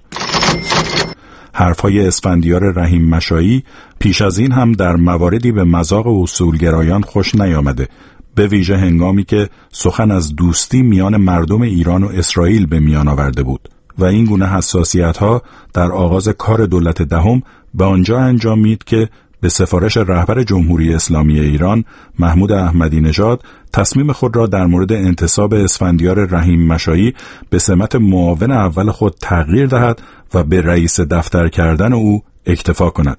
حرفهای اسفندیار رحیم مشایی پیش از این هم در مواردی به مذاق اصولگرایان خوش نیامده، به ویژه هنگامی که سخن از دوستی میان مردم ایران و اسرائیل به میان آورده بود و این گونه حساسیت‌ها در آغاز کار دولت دهم به آنجا انجامید که به سفارش رهبر جمهوری اسلامی ایران محمود احمدی نژاد تصمیم خود را در مورد انتصاب اسفندیار رحیم مشایی به سمت معاون اول خود تغییر دهد و به رئیس دفتر کردن او اکتفا کند.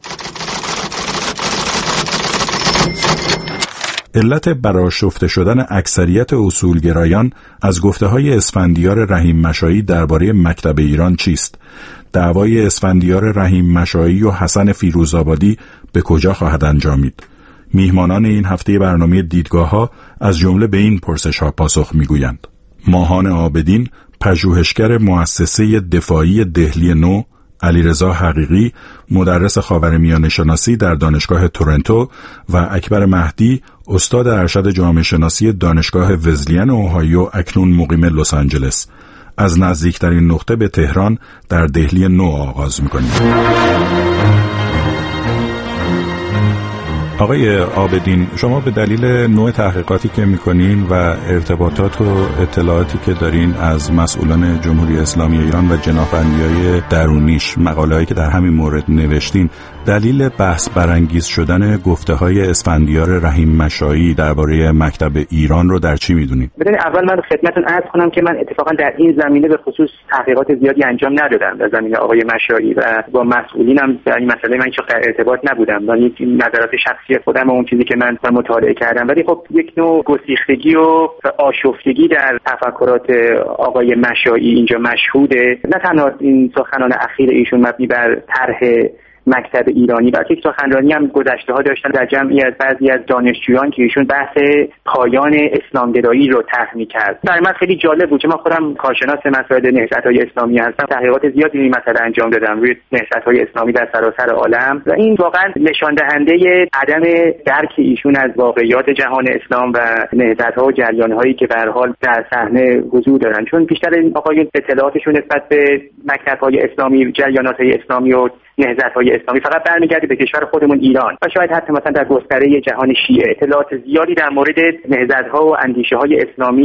علت برآشفته شدن اکثریت اصولگرایان از گفته‌های اسفندیار رحیم مشایی درباره مکتب ایران چیست؟ دعوای اسفندیار رحیم مشایی و حسن فیروزآبادی به کجا خواهد انجامید؟ میهمانان این هفته برنامه دیدگاه‌ها از جمله به این پرسش‌ها پاسخ می‌گویند. ماهان عابدین، پژوهشگر مؤسسه دفاعی دهلی نو، علیرضا حقیقی، مدرس خاورمیانه شناسی در دانشگاه تورنتو و اکبر مهدی، استاد ارشد جامعه شناسی دانشگاه وزلین اوهایو، اکنون مقیم لس آنجلس. از نزدیکترین نقطه به تهران در دهلی نو آغاز می‌کنیم. آقای عابدین، شما به دلیل نوع تحقیقاتی که میکنین و ارتباطات و اطلاعاتی که دارین از مسئولان جمهوری اسلامی ایران و جناح‌بندی‌های درونیش، مقاله‌هایی که در همین مورد نوشتین، دلیل بحث برانگیز شدن گفته‌های اسفندیار رحیم مشایی درباره مکتب ایران رو در چی میدونید؟ ببینید، اول من خدمتتون عرض کنم که من اتفاقا در این زمینه به خصوص تحقیقات زیادی انجام ندادم در زمینه آقای مشایی و با مسئولینم در این مسئله من هیچ در ارتباط نبودم. یعنی نظرات شخصی خودم و اون چیزی که من مطالعه کردم، ولی خب یک نوع گسیختگی و آشفتگی در تفکرات آقای مشایی اینجا مشهوده. نه تنها این سخنان اخیر ایشون مبنی بر طرح مکتب ایرانی، بلکه یک سخنرانی هم گذشته‌ها داشتن در جمعی از بعضی از دانشجویان که ایشون بحث پایان اسلامگرایی رو طرح می‌کرد. برای من خیلی جالب بود، چون من خودم کارشناس مسائل نهضت‌های اسلامی هستم، تحقیقات زیادی این مسئله انجام دادم روی نهضت‌های اسلامی در سراسر عالم و این واقعا نشان دهنده عدم درک ایشون از واقعیات جهان اسلام و نهضت‌ها و جریان‌هایی که به هر حال در صحنه حضور دارن، چون بیشتر آقایون اطلاعاتشون نسبت به مکتب‌های اسلامی، جریانات‌های اسلامی و نهضت‌های اسلامی فقط برمیگرده به کشور خودمون ایران و شاید حتی مثلا در گستره جهان شیعه اطلاعات زیادی در مورد نهضت‌ها و اندیشه‌های اسلامی در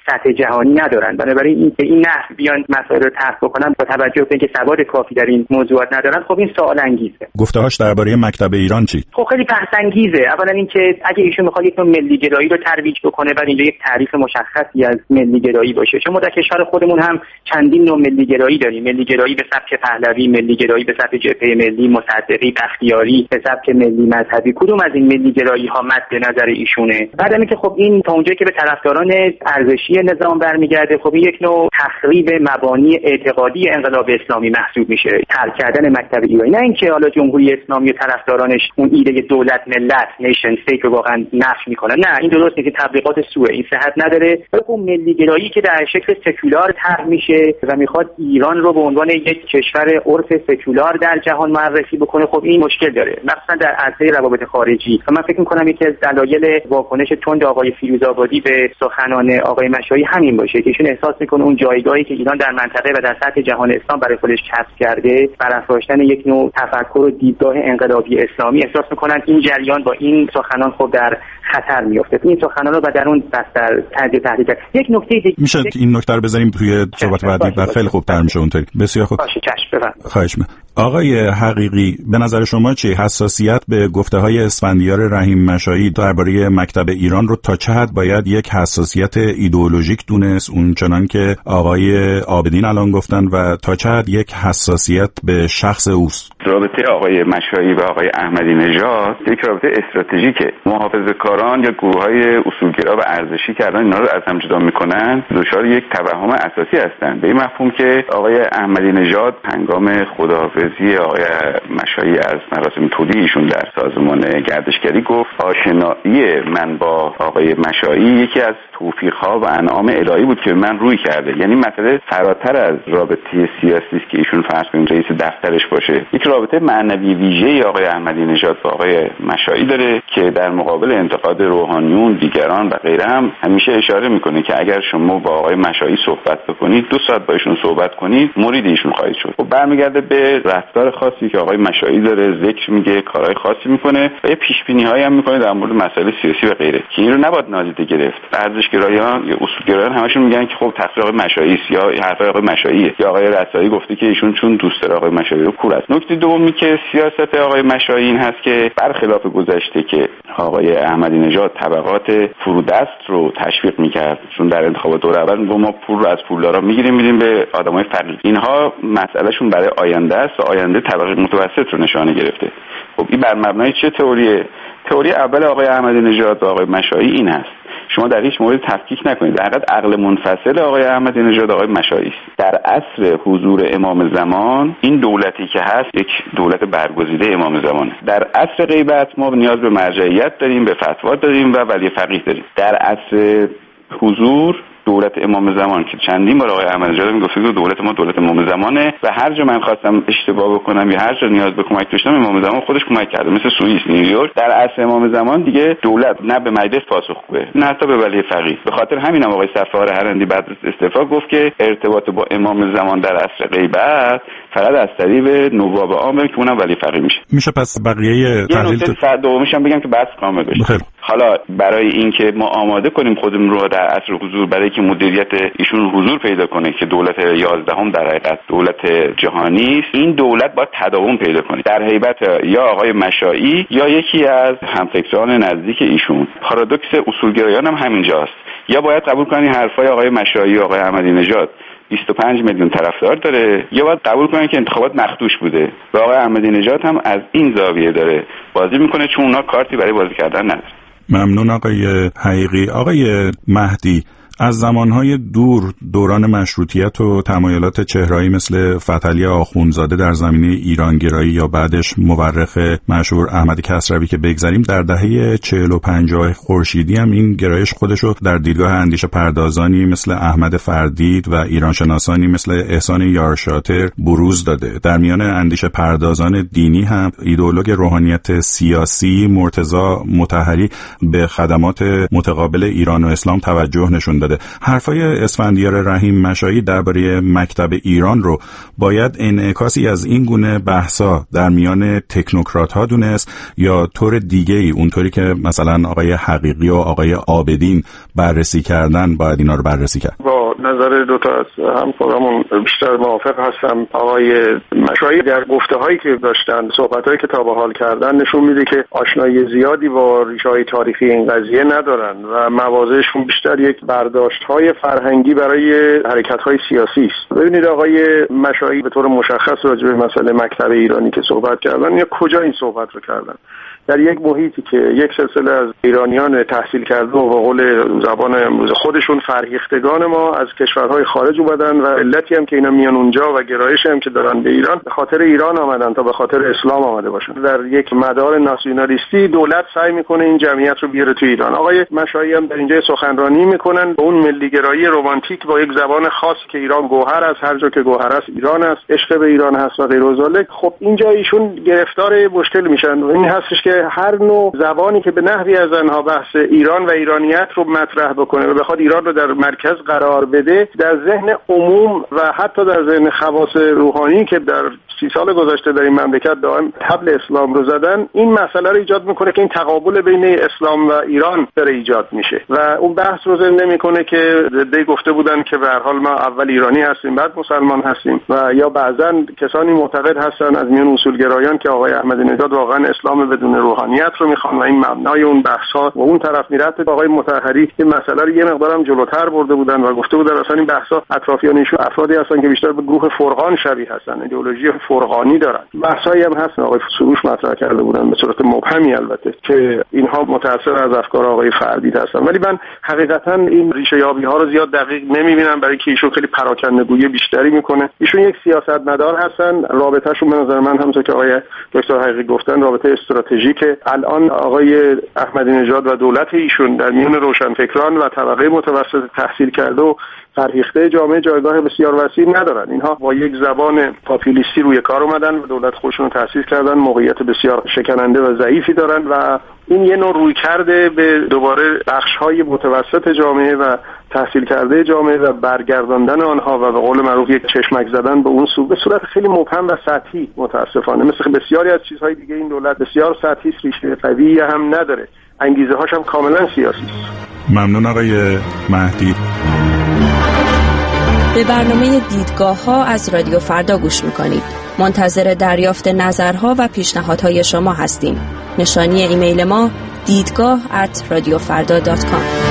سطح جهانی ندارن. بنابراین این نحو بیان مسائل رو طرح بکنن با توجه به اینکه سواد کافی در این موضوعات ندارن، خب این سوال انگیزه. گفته‌هاش درباره مکتب ایران چی؟ خب خیلی بحث انگیزه. اولا اینکه اگه ایشون میخواد یک نوع ملی گرایی رو ترویج بکنه، بعد اینجا یک تعریف مشخصی از ملی گرایی باشه. چون ما در کشور خودمون هم چندین نوع ملی گرایی داریم. ملی گرایی به سبک پهلوی، ملی گرایی به سبک جبهه ملی، مصدقی، بختیاری به سبک ملی مذهبی. کدوم از این ملی گرایی ها مد نظر ایشونه؟ بعدم اینکه خب این تا اونجایی که به طرفداران ارزشی نظام برمیگرده، خب این یک نوع تخریب مبانی اعتقادی انقلاب اسلامی محسوب میشه. ترک کردن مکتب ایرانی، نه اینکه حالا جمهوری اسلامی و طرفدارانش اون ایده دولت ملت نیشن استیت رو واقعا نفی میکنن. نه، این درست نیست، تبلیغات سوء، این صحت نداره. اون ملی گرایی که در شکل سکولار طرح میشه و میخواد ایران رو به عنوان یک کشور عرف سکولار در جهان معرفی بکنه، خب این مشکل داره، مثلا در عرصه روابط خارجی. و من فکر میکنم یکی از دلایل واکنش تند آقای فیروزآبادی به سخنان آقای مشایی همین باشه که ایشون احساس میکنه اون جایگاهی که ایران در منطقه و در سطح جهان اسلام برای خودش کسب کرده، برافراشتن یک نوع تفکر و دیدگاه انقلابی اسلامی، احساس میکنن این جریان با این سخنان خب در خطر میفته. این سخنان رو در اون بستر تجزیه تحلیل کرد. یک نکته دیگه میشه این نکته رو بذاریم توی صحبت بعدی و خیلی خوب تر میشه اونطوری. بسیار خوب. باشه، چشم، بفرمایید. خواهش می‌کنم. آقای حقیقی، به نظر شما چی حساسیت به گفته‌های اسفندیار رحیم مشایی درباره مکتب ایران رو تا چه حد باید یک حساسیت ایدئولوژیک دونست، اون چنان که آقای عابدین الان گفتن، و تا چه حد یک حساسیت به شخص اوست؟ رابطه آقای مشایی و آقای احمدی نژاد یک رابطه استراتژیکه. محافظه‌کاران یا گروه‌های اصولگرا و ارزشی که الان اینا رو از هم جدا می‌کنن، دچار یک توهم اساسی هستن، به این مفهوم که آقای احمدی نژاد هنگام خداحافظی آقای مشایی از مراسم تودیع ایشون در سازمان گردشگری گفت آشنایی من با آقای مشایی یکی از توفیق‌ها و انعام الهی بود که من روی کرده. یعنی مسئله فراتر از رابطه سیاسی است که ایشون فرض کنید رئیس دفترش باشه، یک رابطه معنوی ویژه‌ای آقای احمدی نژاد با آقای مشایی داره که در مقابل انتقاد روحانیون، دیگران و غیره هم همیشه اشاره میکنه که اگر شما با آقای مشایی صحبت بکنید، 2 ساعت با ایشون صحبت کنید، مرید ایشون خواهید شد. خب برمیگرده به رفتار خاصی که آقای مشایی داره، ذکر میگه، کارهای خاصی میکنه و یه پیش‌بینی‌هایی هم میکنه در مورد مسائل سیاسی و غیره که این رو نباید نادیده گرفت. ارزشگرایان یا اصولگرایان همشون میگن که خب تقصیر آقای مشایی است یا حرف آقای مشاییه، یا آقای رسایی گفته که ایشون چون دوست داره آقای مشایی رو کور است. نکته دومی که سیاست آقای مشایی این هست که برخلاف گذشته که آقای احمدی نژاد طبقات فرودست رو تشویق میکرد، چون در انتخابات دور اول میگه ما پول رو از پولدارا میگیریم به آدمای فقیر، اینها مسئلهشون برای آینده است و آینده طبقه متوسط رو نشانه گرفته. خب این بر مبنای چه تئوریه؟ تئوری اول آقای احمدی نژاد و آقای مشایی این هست شما در هیچ مورد تفکیک نکنید، در حقیقت عقل منفصل آقای احمدی نژاد آقای مشایی است. در عصر حضور امام زمان این دولتی که هست یک دولت برگزیده امام زمانه. در عصر غیبت ما نیاز به مرجعیت داریم، به فتوا داریم و ولی فقیه داریم. در عصر حضور دولت امام زمان که چندین بار آقای احمدی نژاد میگفت دولت ما دولت امام زمانه و هر جا من خواستم اشتباه بکنم یا هر جا نیاز به کمک داشتم امام زمان خودش کمک کرده، مثل سوئیس، نیویورک. در عصر امام زمان دیگه دولت نه به مجلس پاسخگوه نه حتی به ولی فقیه. به خاطر همینم آقای صفار هرندی بعد از استعفا گفت که ارتباط با امام زمان در عصر غیبت فقط از طریق نواب عامه که اونم ولی فقیه میشه پس بقیه تحلیل دومیش هم بگم که بحث کامل بشه. حالا برای اینکه ما آماده کنیم خودمون رو در عصر حضور برای که مدیریت ایشون حضور پیدا کنه که دولت 11 در حقیقت دولت جهانی است، این دولت باید تداوم پیدا کنه در هیبت یا آقای مشایی یا یکی از همفکران نزدیک ایشون. پارادوکس اصولگرایان هم همینجاست، یا باید قبول کنی حرفای آقای مشایی و آقای احمدی نژاد 25 میلیون طرفدار داره، یا باید قبول کنن که انتخابات مخدوش بوده و آقای احمدی نژاد هم از این زاویه داره بازی میکنه چون اونا کارتی برای بازی کردن نداره. ممنون آقای حقیقی. آقای مهدی، از زمانهای دور دوران مشروطیت و تمایلات چهرهایی مثل فتحعلی آخوندزاده در زمینه ایرانگرایی یا بعدش مورخ مشهور احمد کسروی که بگذاریم، در دهه 40 و 50 خورشیدی هم این گرایش خودشو در دیدگاه اندیشه پردازانی مثل احمد فردید و ایرانشناسانی مثل احسان یارشاتر بروز داده. در میان اندیشه پردازان دینی هم ایدئولوگ روحانیت سیاسی مرتضی مطهری به خدمات متقابل ایران و اسلام توجه نشون داده. حرفای اسفندیار رحیم مشایی درباره مکتب ایران رو باید انعکاسی از این گونه بحثا در میان تکنوکرات ها دونست یا طور دیگه ای، اونطوری که مثلا آقای حقیقی و آقای عابدین بررسی کردن باید اینا رو بررسی کرد؟ با نظر دو تا از همکارامون بیشتر موافق هستم. آقای مشایی در گفته‌هایی که داشتن، صحبت‌هایی که تا به حال کردن نشون میده که آشنایی زیادی با ریشه‌های تاریخی این قضیه ندارن و مواضعشون بیشتر یک برداشت‌های فرهنگی برای حرکت‌های سیاسی است. ببینید آقای مشایی به طور مشخص راجع به مسئله مکتب ایرانی که صحبت کردن، یا کجا این صحبت رو کردن؟ در یک محیطی که یک سلسله از ایرانیان تحصیل کرده و به قول زبان امروز خودشون فرهیختگان ما از کشورهای خارج اومدن و علتی هم که اینا میان اونجا و گرایشی هم که دارن به ایران، به خاطر ایران آمدن تا به خاطر اسلام آمده باشن. در یک مدار ناسیونالیستی دولت سعی میکنه این جمعیت رو بیاره تو ایران. آقای مشایی هم در اینجا سخنرانی میکنن به اون ملیگرایی رمانتیک با یک زبان خاصی که ایران گوهر است، هر جا که گوهر است ایران است، عشق به ایران هست و غیر و ذالک. خب اینجا ایشون گرفتار مشکل میشن. این هستش که هر نوع زبانی که به نحوی از آنها بحث ایران و ایرانیت رو مطرح بکنه و بخواد ایران رو در مرکز قرار بده، در ذهن عموم و حتی در ذهن خواص روحانی که در 30 سال گذشته در این مملکت دائم طبل اسلام رو زدن، این مسئله رو ایجاد میکنه که این تقابل بین اسلام و ایران داره ایجاد میشه و اون بحث رو زنده میکنه که دی گفته بودن که به هر حال ما اول ایرانی هستیم بعد مسلمان هستیم، و یا بعضا کسانی معتقد هستن از میان اصولگرایان که آقای احمدی نژاد واقعا اسلام بدون روحانیت رو میخوان و این مبنای اون بحث‌ها و اون طرف میرفت. آقای مطهری این مسئله رو یه مقدارم جلوتر برده بودن و گفته بودن اصلا این بحث‌ها اطرافیانشون افرادی هستن که بیشتر به گروه فرقان شبیه هستن، ایدئولوژی فرقانی دارن. بحثایی هم هست آقای سروش مطرح کرده بودن به صورت مبهمی البته که اینها متأثر از افکار آقای فردی هستن، ولی من حقیقتا این ریشه یابی ها رو زیاد دقیق نمیبینم برای که ایشون خیلی پراکندگویی بیشتری میکنه. ایشون یک سیاستمدار هستن، رابطه‌شون به نظر من همونطور که آقای دکتر حقیقی گفتن رابطه استراتژیکه. الان آقای احمدی نژاد و دولت ایشون در میان روشنفکران و طبقه متوسط تحصیل کرده و فرهیخته جامعه جایگاه بسیار وسیع ندارن. اینها با یک زبان پاپولیستی روی کار اومدن و دولت خودشون رو تأسیس کردن، موقعیت بسیار شکننده و ضعیفی دارن و این یه نوع روی کرده به دوباره بخش‌های متوسط جامعه و تحصیل کرده جامعه و برگرداندن آنها و به قول معروف یک چشمک زدن به اون سو به صورت خیلی مبهم و سطحی. متاسفانه مثل بسیاری از چیزهای دیگه این دولت بسیار سطحی است، ریشه قوی هم نداره، انگیزه هاش هم کاملا سیاسی است. ممنون آقای مهدی. به برنامه دیدگاه ها از رادیو فردا گوش میکنید. منتظر دریافت نظرها و پیشنهادهای شما هستیم. نشانی ایمیل ما deedgah@radiofarda.com.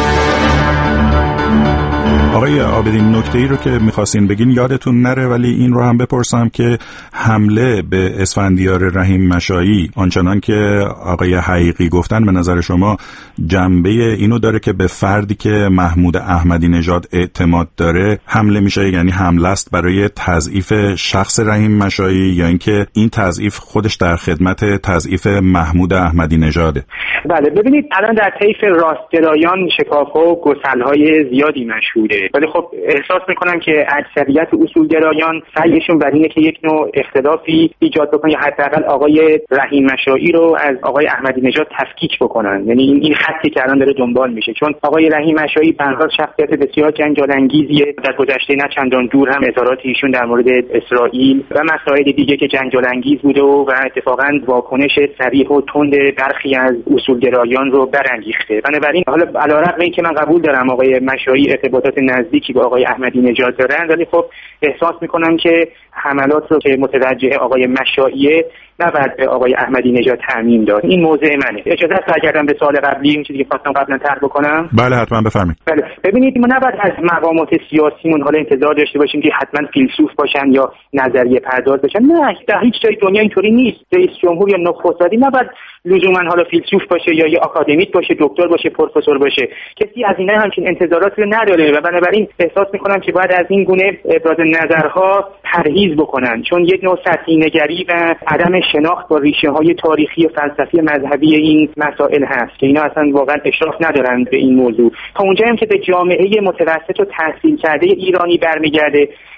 آقای عابدین، نکته‌ای رو که می‌خواستین بگین یادتون نره، ولی این رو هم بپرسم که حمله به اسفندیار رحیم مشایی آنچنان که آقای حقیقی گفتن به نظر شما جنبه اینو داره که به فردی که محمود احمدی نژاد اعتماد داره حمله میشه، یعنی حمله است برای تضعیف شخص رحیم مشایی، یا اینکه این تضعیف خودش در خدمت تضعیف محمود احمدی نژاده؟ بله، ببینید الان در طیف راستگرایان شکاف‌ها و گسل‌های زیادی مشهوره، ولی خب احساس میکنم که اکثریت اصولگرایان سعیشون بر اینه که یک نوع اختلافی ایجاد بکنن یا حداقل آقای رحیم مشایی رو از آقای احمدی نژاد تفکیک بکنن. یعنی این خطی که الان داره دنبال میشه، چون آقای رحیم مشایی به هر حال شخصیت بسیار جنجال انگیزیه. در گذشته نه چندان دور هم اظهارات ایشون در مورد اسرائیل و مسائل دیگه که جنجال انگیز بوده و اتفاقا واکنش صریح و تند برخی از اصولگرایان رو برانگیخته. بنابراین حالا علیرغم اینکه من قبول دارم آقای مشایی ارتباطات نزدیکی با آقای احمدی نژاد دارن، ولی خب احساس میکنم که حملات رو که متوجه آقای مشاییه نباید به آقای احمدی نژاد تعمیم داد. این موضع منه. اجازه است برگردم به سوال قبلی، این چیزی که خواستم قبلا طرح بکنم؟ بله حتما بفرمایید. بله، ببینید ما نباید از مقامات سیاسیمون حالا انتظار داشته باشیم که حتما فیلسوف باشن یا نظریه پرداز باشن. نه، در هیچ جای دنیا اینطوری نیست. رئیس جمهور یا نخست وزیر نباید لزوما حالا فیلسوف باشه یا یه آکادمیک باشه، دکتر باشه، پروفسور باشه. کسی از اینا همچین انتظاراتی رو نداره و بنابراین احساس میکنم که باید از این گونه ابراز نظرها پرهیز بکنن، چون یک نوع سطحی نگری و عدم شناخت با ریشه‌های تاریخی و فلسفی مذهبی این مسائل هست که اینا اصلا واقعا اشراف ندارن به این موضوع. تا اونجایی هم که به جامعه متوسط و تحصیل کرده ایرانی برمیگرده،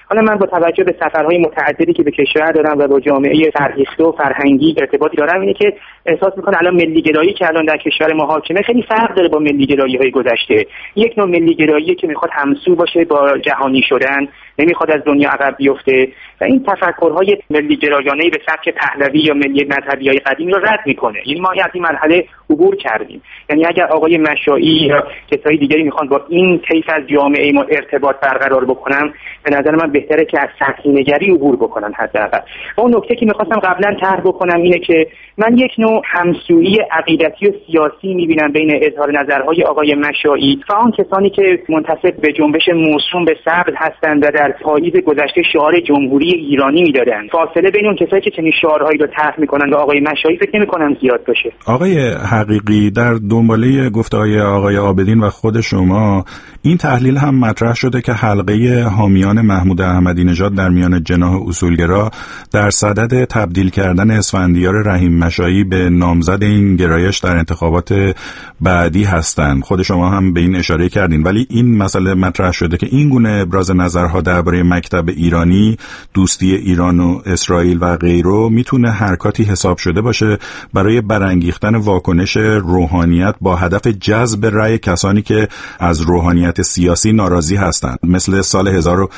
حالا من با توجه به سفرهای متعددی که به کشور دارم و با جامعه فرهیخته و فرهنگی ارتباطی دارم اینه که احساس میکنم الان ملی‌گرایی که الان در کشور ما حاکمه خیلی فرق داره با ملی‌گرایی‌های گذشته. یک نوع ملی‌گرایی که میخواد همسو باشه با جهانی شدن، نمیخواد از دنیا عقب بیفته و این تفکرهای ملی‌گرایانه به سبک پهلوی یا ملی مذهبی‌های قدیمی رو رد میکنه. این ما از این مرحله عبور کردیم. یعنی اگر آقای مشایی یا کسای دیگری میخوان با این طیف از جامعه ما ارتباط برقرار بکنم، به نظر من بهتره که از سطحی نگری عبور بکنن حداقل. اون نکته که میخواستم قبلا طرح بکنم اینه که من یک نوع همسویی عقیدتی و سیاسی میبینم بین اظهار نظرهای آقای مشایی و آن کسانی که منتسب به جنبش موسوم به صبر هستند و در پاییز گذشته شعار جمهوری ایرانی میدادن. فاصله بین اون کسایی که چنین شعارهایی رو طرح میکنن و آقای مشایی فکر نمی‌کنم زیاد باشه. آقای حقیقی، در دنباله گفته‌های آقای عابدین و خود شما این تحلیل هم مطرح شده که حلقه حامیان محمود احمدی نژاد در میان جناح اصولگرا در صدد تبدیل کردن اسفندیار رحیم مشایی به نامزد این گرایش در انتخابات بعدی هستند. خود شما هم به این اشاره کردین، ولی این مسئله مطرح شده که این گونه ابراز نظرها درباره مکتب ایرانی، دوستی ایران و اسرائیل و غیره میتونه حرکاتی حساب شده باشه برای برانگیختن واکنش روحانیت با هدف جذب رأی کسانی که از روحانیت سیاسی ناراضی هستند. مثل سال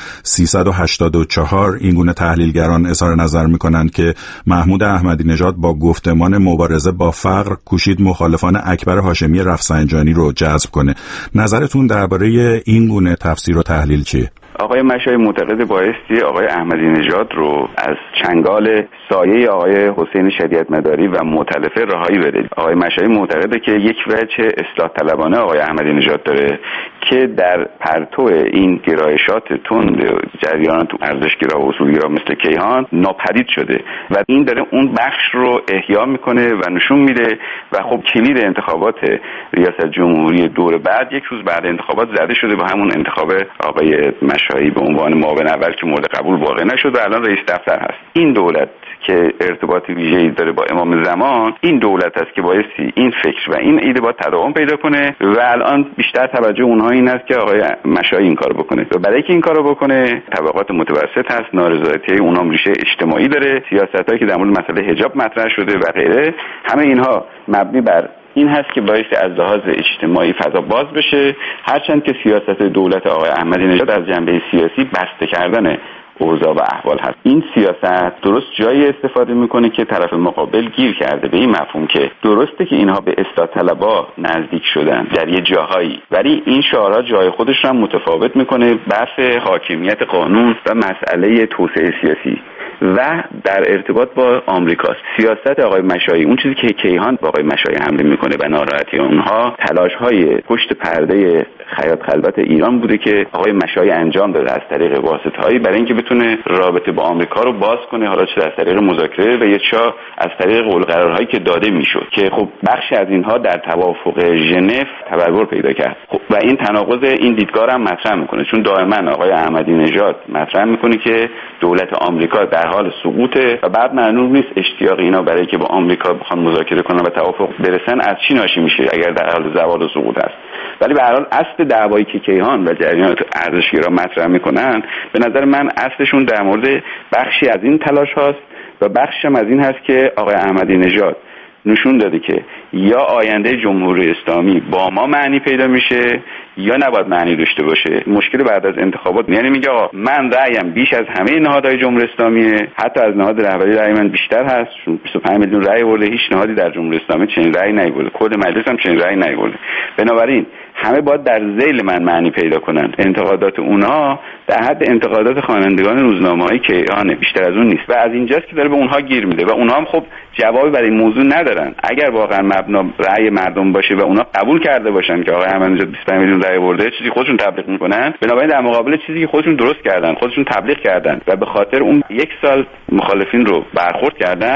1384 این گونه تحلیلگران اظهار نظر میکنند که محمود احمدی نژاد با گفتمان مبارزه با فقر کوشید مخالفان اکبر هاشمی رفسنجانی رو جذب کنه. نظرتون درباره این گونه تفسیر و تحلیل چیه؟ آقای مشایی معتقد بایستی آقای احمدی نژاد رو از چنگال سایه آقای حسین شریعت مداری و مؤتلفه رهایی بده. آقای مشایی معتقده که یک وجه اصلاح طلبانه آقای احمدی نژاد داره که در پرتو این گرایشات تند جریانات ارزشگرا و اصولگرا مثل کیهان ناپدید شده و این داره اون بخش رو احیا میکنه و نشون میده و خب کلید انتخابات ریاست جمهوری دور بعد یک روز بعد انتخابات زده شده با همون انتخاب آقای مشایی به عنوان معاون اول که مورد قبول واقع نشد و الان رئیس دفتر هست. این دولت که ارتباط ویژه‌ای داره با امام زمان، این دولت است که بایستی این فکر و این ایده با تداوم پیدا کنه و الان بیشتر توجه اونها این است که آقای مشایی این کارو بکنه و برای اینکه این کارو بکنه طبقات متوسط هست، نارضایتی اونها ریشه اجتماعی داره، سیاستایی که در مورد مسئله حجاب مطرح شده و غیره، همه اینها مبنی بر این هست که باعث از لحاظ اجتماعی فضا باز بشه، هرچند که سیاست دولت آقای احمدی نژاد از جنبه سیاسی بسته کردن اوضاع و احوال هست. این سیاست درست جایی استفاده میکنه که طرف مقابل گیر کرده به این مفهوم که درسته که اینها به اصلاح طلبا نزدیک شدن در یه جاهایی، ولی این شعارها جای خودش رو متفاوت میکنه. بحث حاکمیت قانون و مسئله توسعه سیاسی و در ارتباط با آمریکاست. سیاست آقای مشایی، اون چیزی که کیهان با آقای مشایی حمله میکنه و ناراحتی اونها، تلاش‌های پشت پرده خیاط خلوت ایران بوده که آقای مشایی انجام داده از طریق واسطه‌هایی برای اینکه بتونه رابطه با آمریکا رو باز کنه، حالا چه از طریق مذاکره و یا چه از طریق قول‌قرارهایی که داده میشد که خب بخشی از اینها در توافق ژنو تبلور پیدا کرد. خب و این تناقض این دیدگاه هم مطرح میکنه، چون دائما آقای احمدی نژاد مطرح میکنه که دولت آمریکا در حال سقوطه و بعد معلوم نیست اشتیاق اینا برای که با آمریکا بخوان مذاکره کنن و توافق برسن از چی ناشی میشه اگر در حال زوال و سقوط است. ولی به هر حال اصل دعوایی که کیهان و جریانات ارزشگرا مطرح میکنن به نظر من اصلشون در مورد بخشی از این تلاش هاست و بخشی هم از این هست که آقای احمدی نژاد نشون داده که یا آینده جمهوری اسلامی با ما معنی پیدا میشه یا نباید معنی داشته باشه. مشکل بعد از انتخابات یعنی میگه آقا من رأیم بیش از همه نهادهای جمهوری اسلامیه، حتی از نهاد رهبری رأی من بیشتر هست، 25 میلیون رأی برده، هیچ نهادی در جمهوری اسلامی چنین رأی نیاورده، کل مجلس هم چنین رأی نیاورده. بنابراین همه باید در ذیل من معنی پیدا کنن. انتقادات اونها در حد انتقادات خوانندگان روزنامه‌های کیهانه، بیشتر از اون نیست و از اینجاست که داره به اونها گیر میده و اونها هم خب جوابی برای این موضوع ندارن. اگر واقعا مبنا رأی مردم باشه و اونا قبول کرده باشن که آقای احمدی نژاد 25 میلیون رأی برده، چیزی خودشون تبلیغ میکنن، بنابراین در مقابل چیزی که خودشون درست کردن، خودشون تبلیغ کردن و به خاطر اون یک سال مخالفین رو برخورد کردن،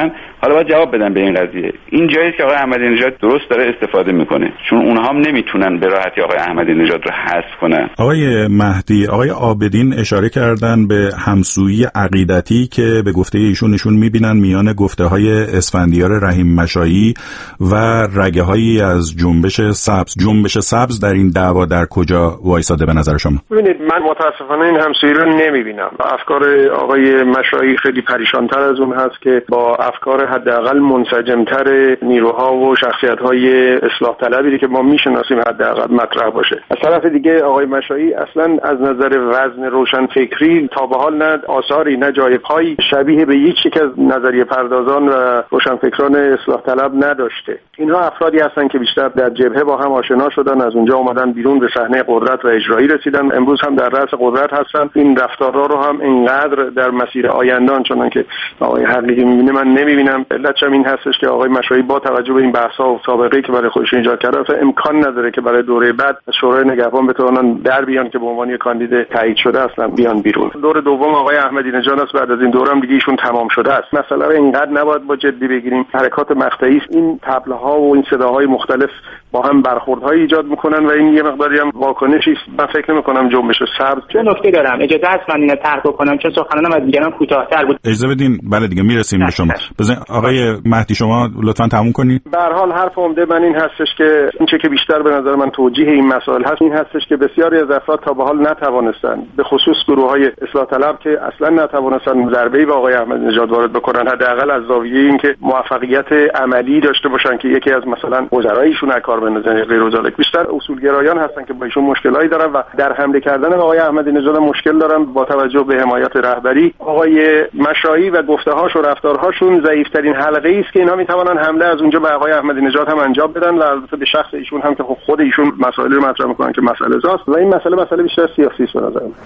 حالا باید جواب بدن به این قضیه. این جایی که آقای احمدی نژاد درست داره استفاده میکنه، چون اونها هم نمیتونن به راحتی آقای احمدی نژاد رو حذف کنن. آقای مهدی، آقای عابدین اشاره کردن به همسویی عقیدتی که به گفته ایشون نشون میبینن میان گفته‌های اسفندیار رحیم مشایی و رگه‌هایی از جنبش سبز در این دعوا در کجا وایساده به نظر شما؟ ببینید، من متاسفانه این همسویی رو نمیبینم. افکار آقای مشایی خیلی پریشان‌تر از اون هست که با افکار حداقل منسجم‌تر نیروها و شخصیت‌های اصلاح طلبی که ما میشناسیم حداقل مطرح باشه. از طرف دیگه آقای مشایی اصلا از نظر وزن روشن فکری تا به حال نه آثاری نه جای پایی شبیه به هیچ یک از نظریه پردازان و روشنفکران اصلاح طلب نداشته. اینها افرادی هستن که بیشتر در جبهه با هم آشنا شدن، از اونجا اومدن بیرون به صحنه قدرت و اجرایی رسیدن، امروز هم در رأس قدرت هستن. این رفتارها رو هم اینقدر در مسیر آیندان چنان که آقای حقیقی میبینه من نمیبینم. علتش این هستش که آقای مشایی با توجه به این بحث‌ها و سابقه‌ای که برای خودش ایجاد کرده اصلا امکان نداره که برای دوره بعد شورای نگهبان بتونن در بیان که به عنوان یک کاندید تایید شده اصلا بیان بیرون. دور دوم آقای احمدی نژاد است، بعد از این دوره هم دیگه ایشون تمام شده است. مثلا اینقدر نباید با جدی بگیریم. حرکات مقطعی است، این طبل‌ها و این صداهای مختلف با هم برخوردهای ایجاد میکنن و این یه مقداری هم واکنشی است. من فکر نمی‌کنم جنبش سبز. چه نکته دارم اجازه است من اینو طرح بکنم چون سخنانم از دیگران کوتاه‌تر بود. اجازه بدین. بله دیگه میرسیم به شما. بزن آقای مهدی شما لطفاً تموم کنید. به هر حال حرف عمده من این هستش که این چه که بیشتر به نظر من توجیه این مسائل هست این هستش که بسیاری از افراد تا به حال نتوانستن، به خصوص گروه‌های اصلاح طلب که اصلا نتوانستن ضربه‌ای به آقای احمدی نژاد وارد بکنن، حداقل از زاویه اینکه موفقیت عملی داشته باشن که یکی از مثلا وزرایشون از کار بندازن غیر ذالک. بیشتر اصولگرایان هستن که با ایشون مشکلایی دارن و در حمله کردن به آقای احمدی نژاد مشکل دارن با توجه به حمایت رهبری. آقای مشایی و گفته‌هاش و رفتارهاشون ضعیف‌ترین حلقه‌ای است که اینا میتوانن حمله از اونجا به آقای احمدی نژاد هم انجام بدن و البته به شخص ایشون هم که خود ایشون مسائل رو مطرح میکنن که مسئله زاست و این مسئله بیشتر سیاسی است به نظر من.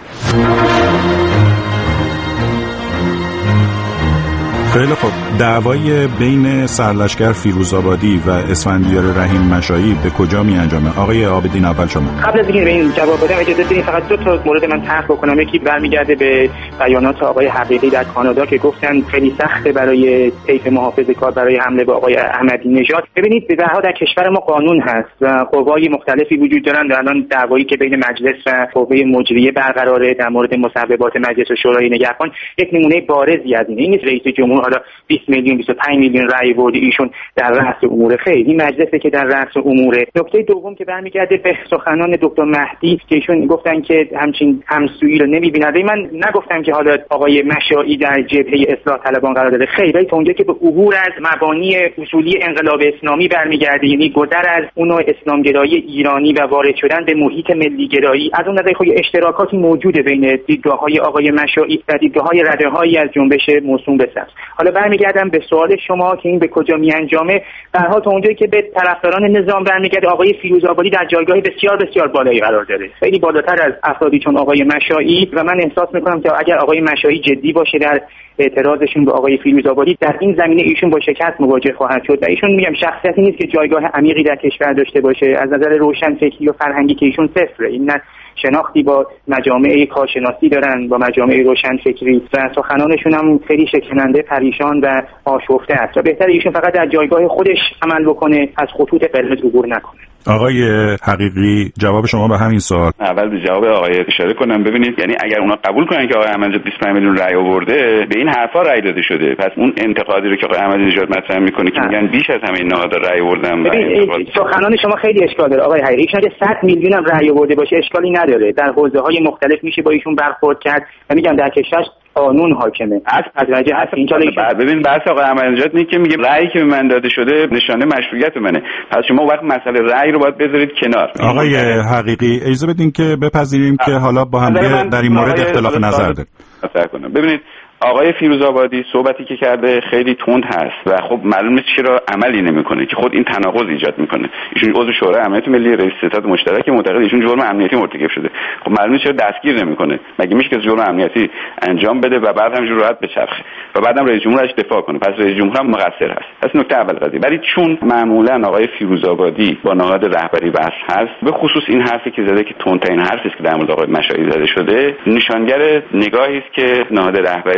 خیلی خوب. دعوای بین سرلشکر فیروزآبادی و اسفندیار رحیم مشایی به کجا می انجامه؟ آقای عابدین اول شما. قبل از اینکه به این جواب بدم اجازه بدید فقط دو تا مورد من طرح بکنم. یکی برمیگرده به بیانات آقای حقیقی در کانادا که گفتن خیلی سخته برای طیف محافظه‌کار برای حمله به آقای احمدی نژاد. ببینید به هر در کشور ما قانون هست و قوای مختلفی وجود دارن. الان دعوایی که بین مجلس و قوه مجریه برقراره در مورد مصوبات مجلس و شورای نگهبان یک نمونه بارزی از این نیست. رئیس جمهور حالا 20 میلیون 25 میلیون رأی برده ایشون در رأس امور خیلی مجلسی که در رأس اموره. نکته دوم که برمیگرده به سخنان دکتر مهدی که ایشون گفتن که همچین همسویی رو نمی‌بینن. من نگفتم که حالا آقای مشایی در جبهه اصلاح طلبان قرار داره، خیلی تا اونجا که به عبور از مبانی اصولی انقلاب اسلامی برمیگرده، یعنی گذر از اون نوع اسلامگرایی ایرانی و وارد شدن به محیط ملی‌گرایی. از اون نظر خود اشتراکاتی موجوده بین دیدگاه‌های آقای مشایی و دیدگاه‌های رده‌هایی از جنبش موسوم به سبز. حالا برمیگردم به سوال شما که این به کجا میانجامه. به هر حال تا اونجایی که به طرفداران نظام برمیگرده، آقای فیروزآبادی در جایگاه بسیار بسیار بالایی قرار داره، خیلی بالاتر از افرادی چون آقای مشایی و من احساس میکنم که اگر آقای مشایی جدی باشه در اعتراضشون به آقای فیروزآبادی در این زمینه ایشون با شکست مواجه خواهد شد و ایشون میگم شخصیتی نیست که جایگاه عمیقی در کشور داشته باشه. از نظر روشن فکری و فرهنگی که ایشون صفره، این نه شناختی با مجامع کارشناسی دارن با مجامع روشن فکری و سخنانشون هم خیلی شکننده، پریشان و آشفته است و بهتره ایشون فقط در جایگاه خودش عمل بکنه، از خطوط قرمز عبور نکنه. آقای حقیقی جواب شما به همین سوال. اول به جواب آقای اشاره کنم. ببینید یعنی اگر اونا قبول کنن که آقای احمدی نژاد 25 میلیون رأی آورده، به این حرفا رأی داده شده، پس اون انتقادی رو که آقای احمدی نژاد مطرح میکنه که میگن بیش از همه نهادها رأی آوردن، ببین سخنان شما خیلی اشکال داره آقای حقیقی. اگه 100 میلیون هم رأی آورده باشه اشکالی نداره، در حوزه‌های مختلف میشه با ایشون برخورد کرد و میگم در کشور قانون حاکمه. از وجه هست اینجا ببین بحث آقای احمدی نژاد نیست که میگه رأیی که به من داده شده نشانه مشروعیت منه، پس شما وقت مسئله رأی رو باید بذارید کنار. آقای حقیقی اجازه بدین که بپذیریم که حالا با هم در این مورد اختلاف نظر داریم. ببینید آقای فیروزآبادی صحبتی که کرده خیلی تند هست و خب معلومه چرا عملی نمیکنه که خود این تناقض ایجاد میکنه. ایشون عضو شورای امنیت ملی، رئیس ستاد مشترک، معتقد ایشون جرم امنیتی مرتکب شده. خب معلومه چرا دستگیر نمیکنه؟ مگه میشه که جرم امنیتی انجام بده و بعد همینجوری راحت بچرخه و بعدم رئیس جمهور ازش دفاع کنه؟ پس رئیس جمهور هم مقصر هست. پس نکته اول قضیه. ولی چون معمولا آقای فیروزآبادی با نهاد رهبری بحث هست، به خصوص این حرفی که زده که تندترین حرفی است که در مورد آقای مشایی زده شده، نشانگر نگاهی است که نهاد رهبری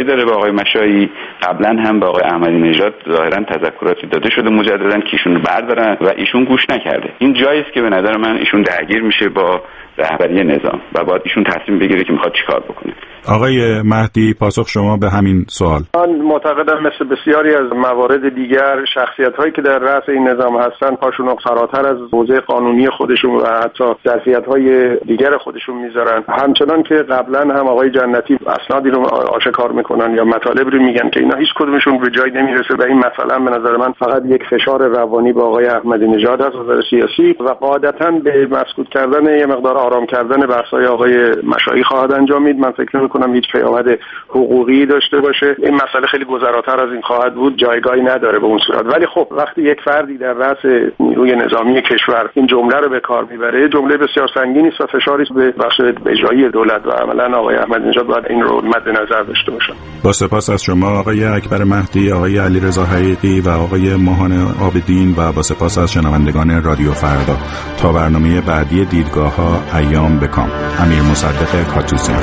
داره با آقای مشایی. قبلا هم با آقای احمدی نژاد ظاهرا تذکراتی داده شده مجددا که ایشون رو بردارن و ایشون گوش نکرده. این جایی است که به نظر من ایشون درگیر میشه با رهبری نظام و باید ایشون تصمیم بگیره که میخواد چیکار بکنه. آقای مهدی، پاسخ شما به همین سوال. من معتقدم مثل بسیاری از موارد دیگر شخصیت‌هایی که در رأس این نظام هستن پاشون فراتر از حوزه قانونی خودشون و حتی ظرفیت‌های دیگر خودشون میذارن. همچنان که قبلا هم آقای جنتی اسنادی رو آشکار میکنن یا مطالب رو میگن که اینا هیچ کدومشون به جای نمیرسه و این مثلا به نظر من فقط یک فشار روانی به آقای احمدی نژاد از نظر سیاسی و قاعدتاً به مسکوت کردن یه مقدار آرام کردن بحث‌های آقای مشایی خواهد انجامید. من فکر کنم هیچ پیامد حقوقی داشته باشه. این مسئله خیلی گذراتر از این خواهد بود، جایگاهی نداره به اون صورت. ولی خب وقتی یک فردی در رأس نیروی نظامی کشور این جمله رو به کار میبره، جمله بسیار سنگینی است و فشاری است به بخش اجرایی دولت و عملاً آقای احمدی نژاد باید این رو مد نظر داشته باشن. با سپاس از شما آقای اکبر مهدی، آقای علیرضا حقیقی و آقای ماهان عابدین و با سپاس از شنوندگان رادیو فردا. تا برنامه بعدی دیدگاه‌ها، ایام بکام. امیر مصدق کاتوزیان.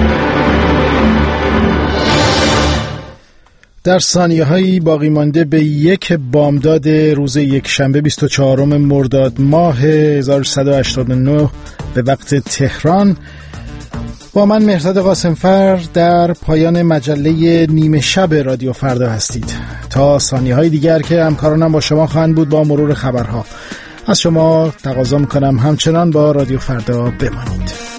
در ثانیه‌هایی باقی مانده به یک بامداد روز یکشنبه 24 مرداد ماه 1189 به وقت تهران با من مهرداد قاسمفر در پایان مجله نیمه شب رادیو فردا هستید. تا ثانیه‌های دیگر که همکارانم با شما خواهند بود با مرور خبرها. از شما تقاضا می‌کنم همچنان با رادیو فردا بمانید.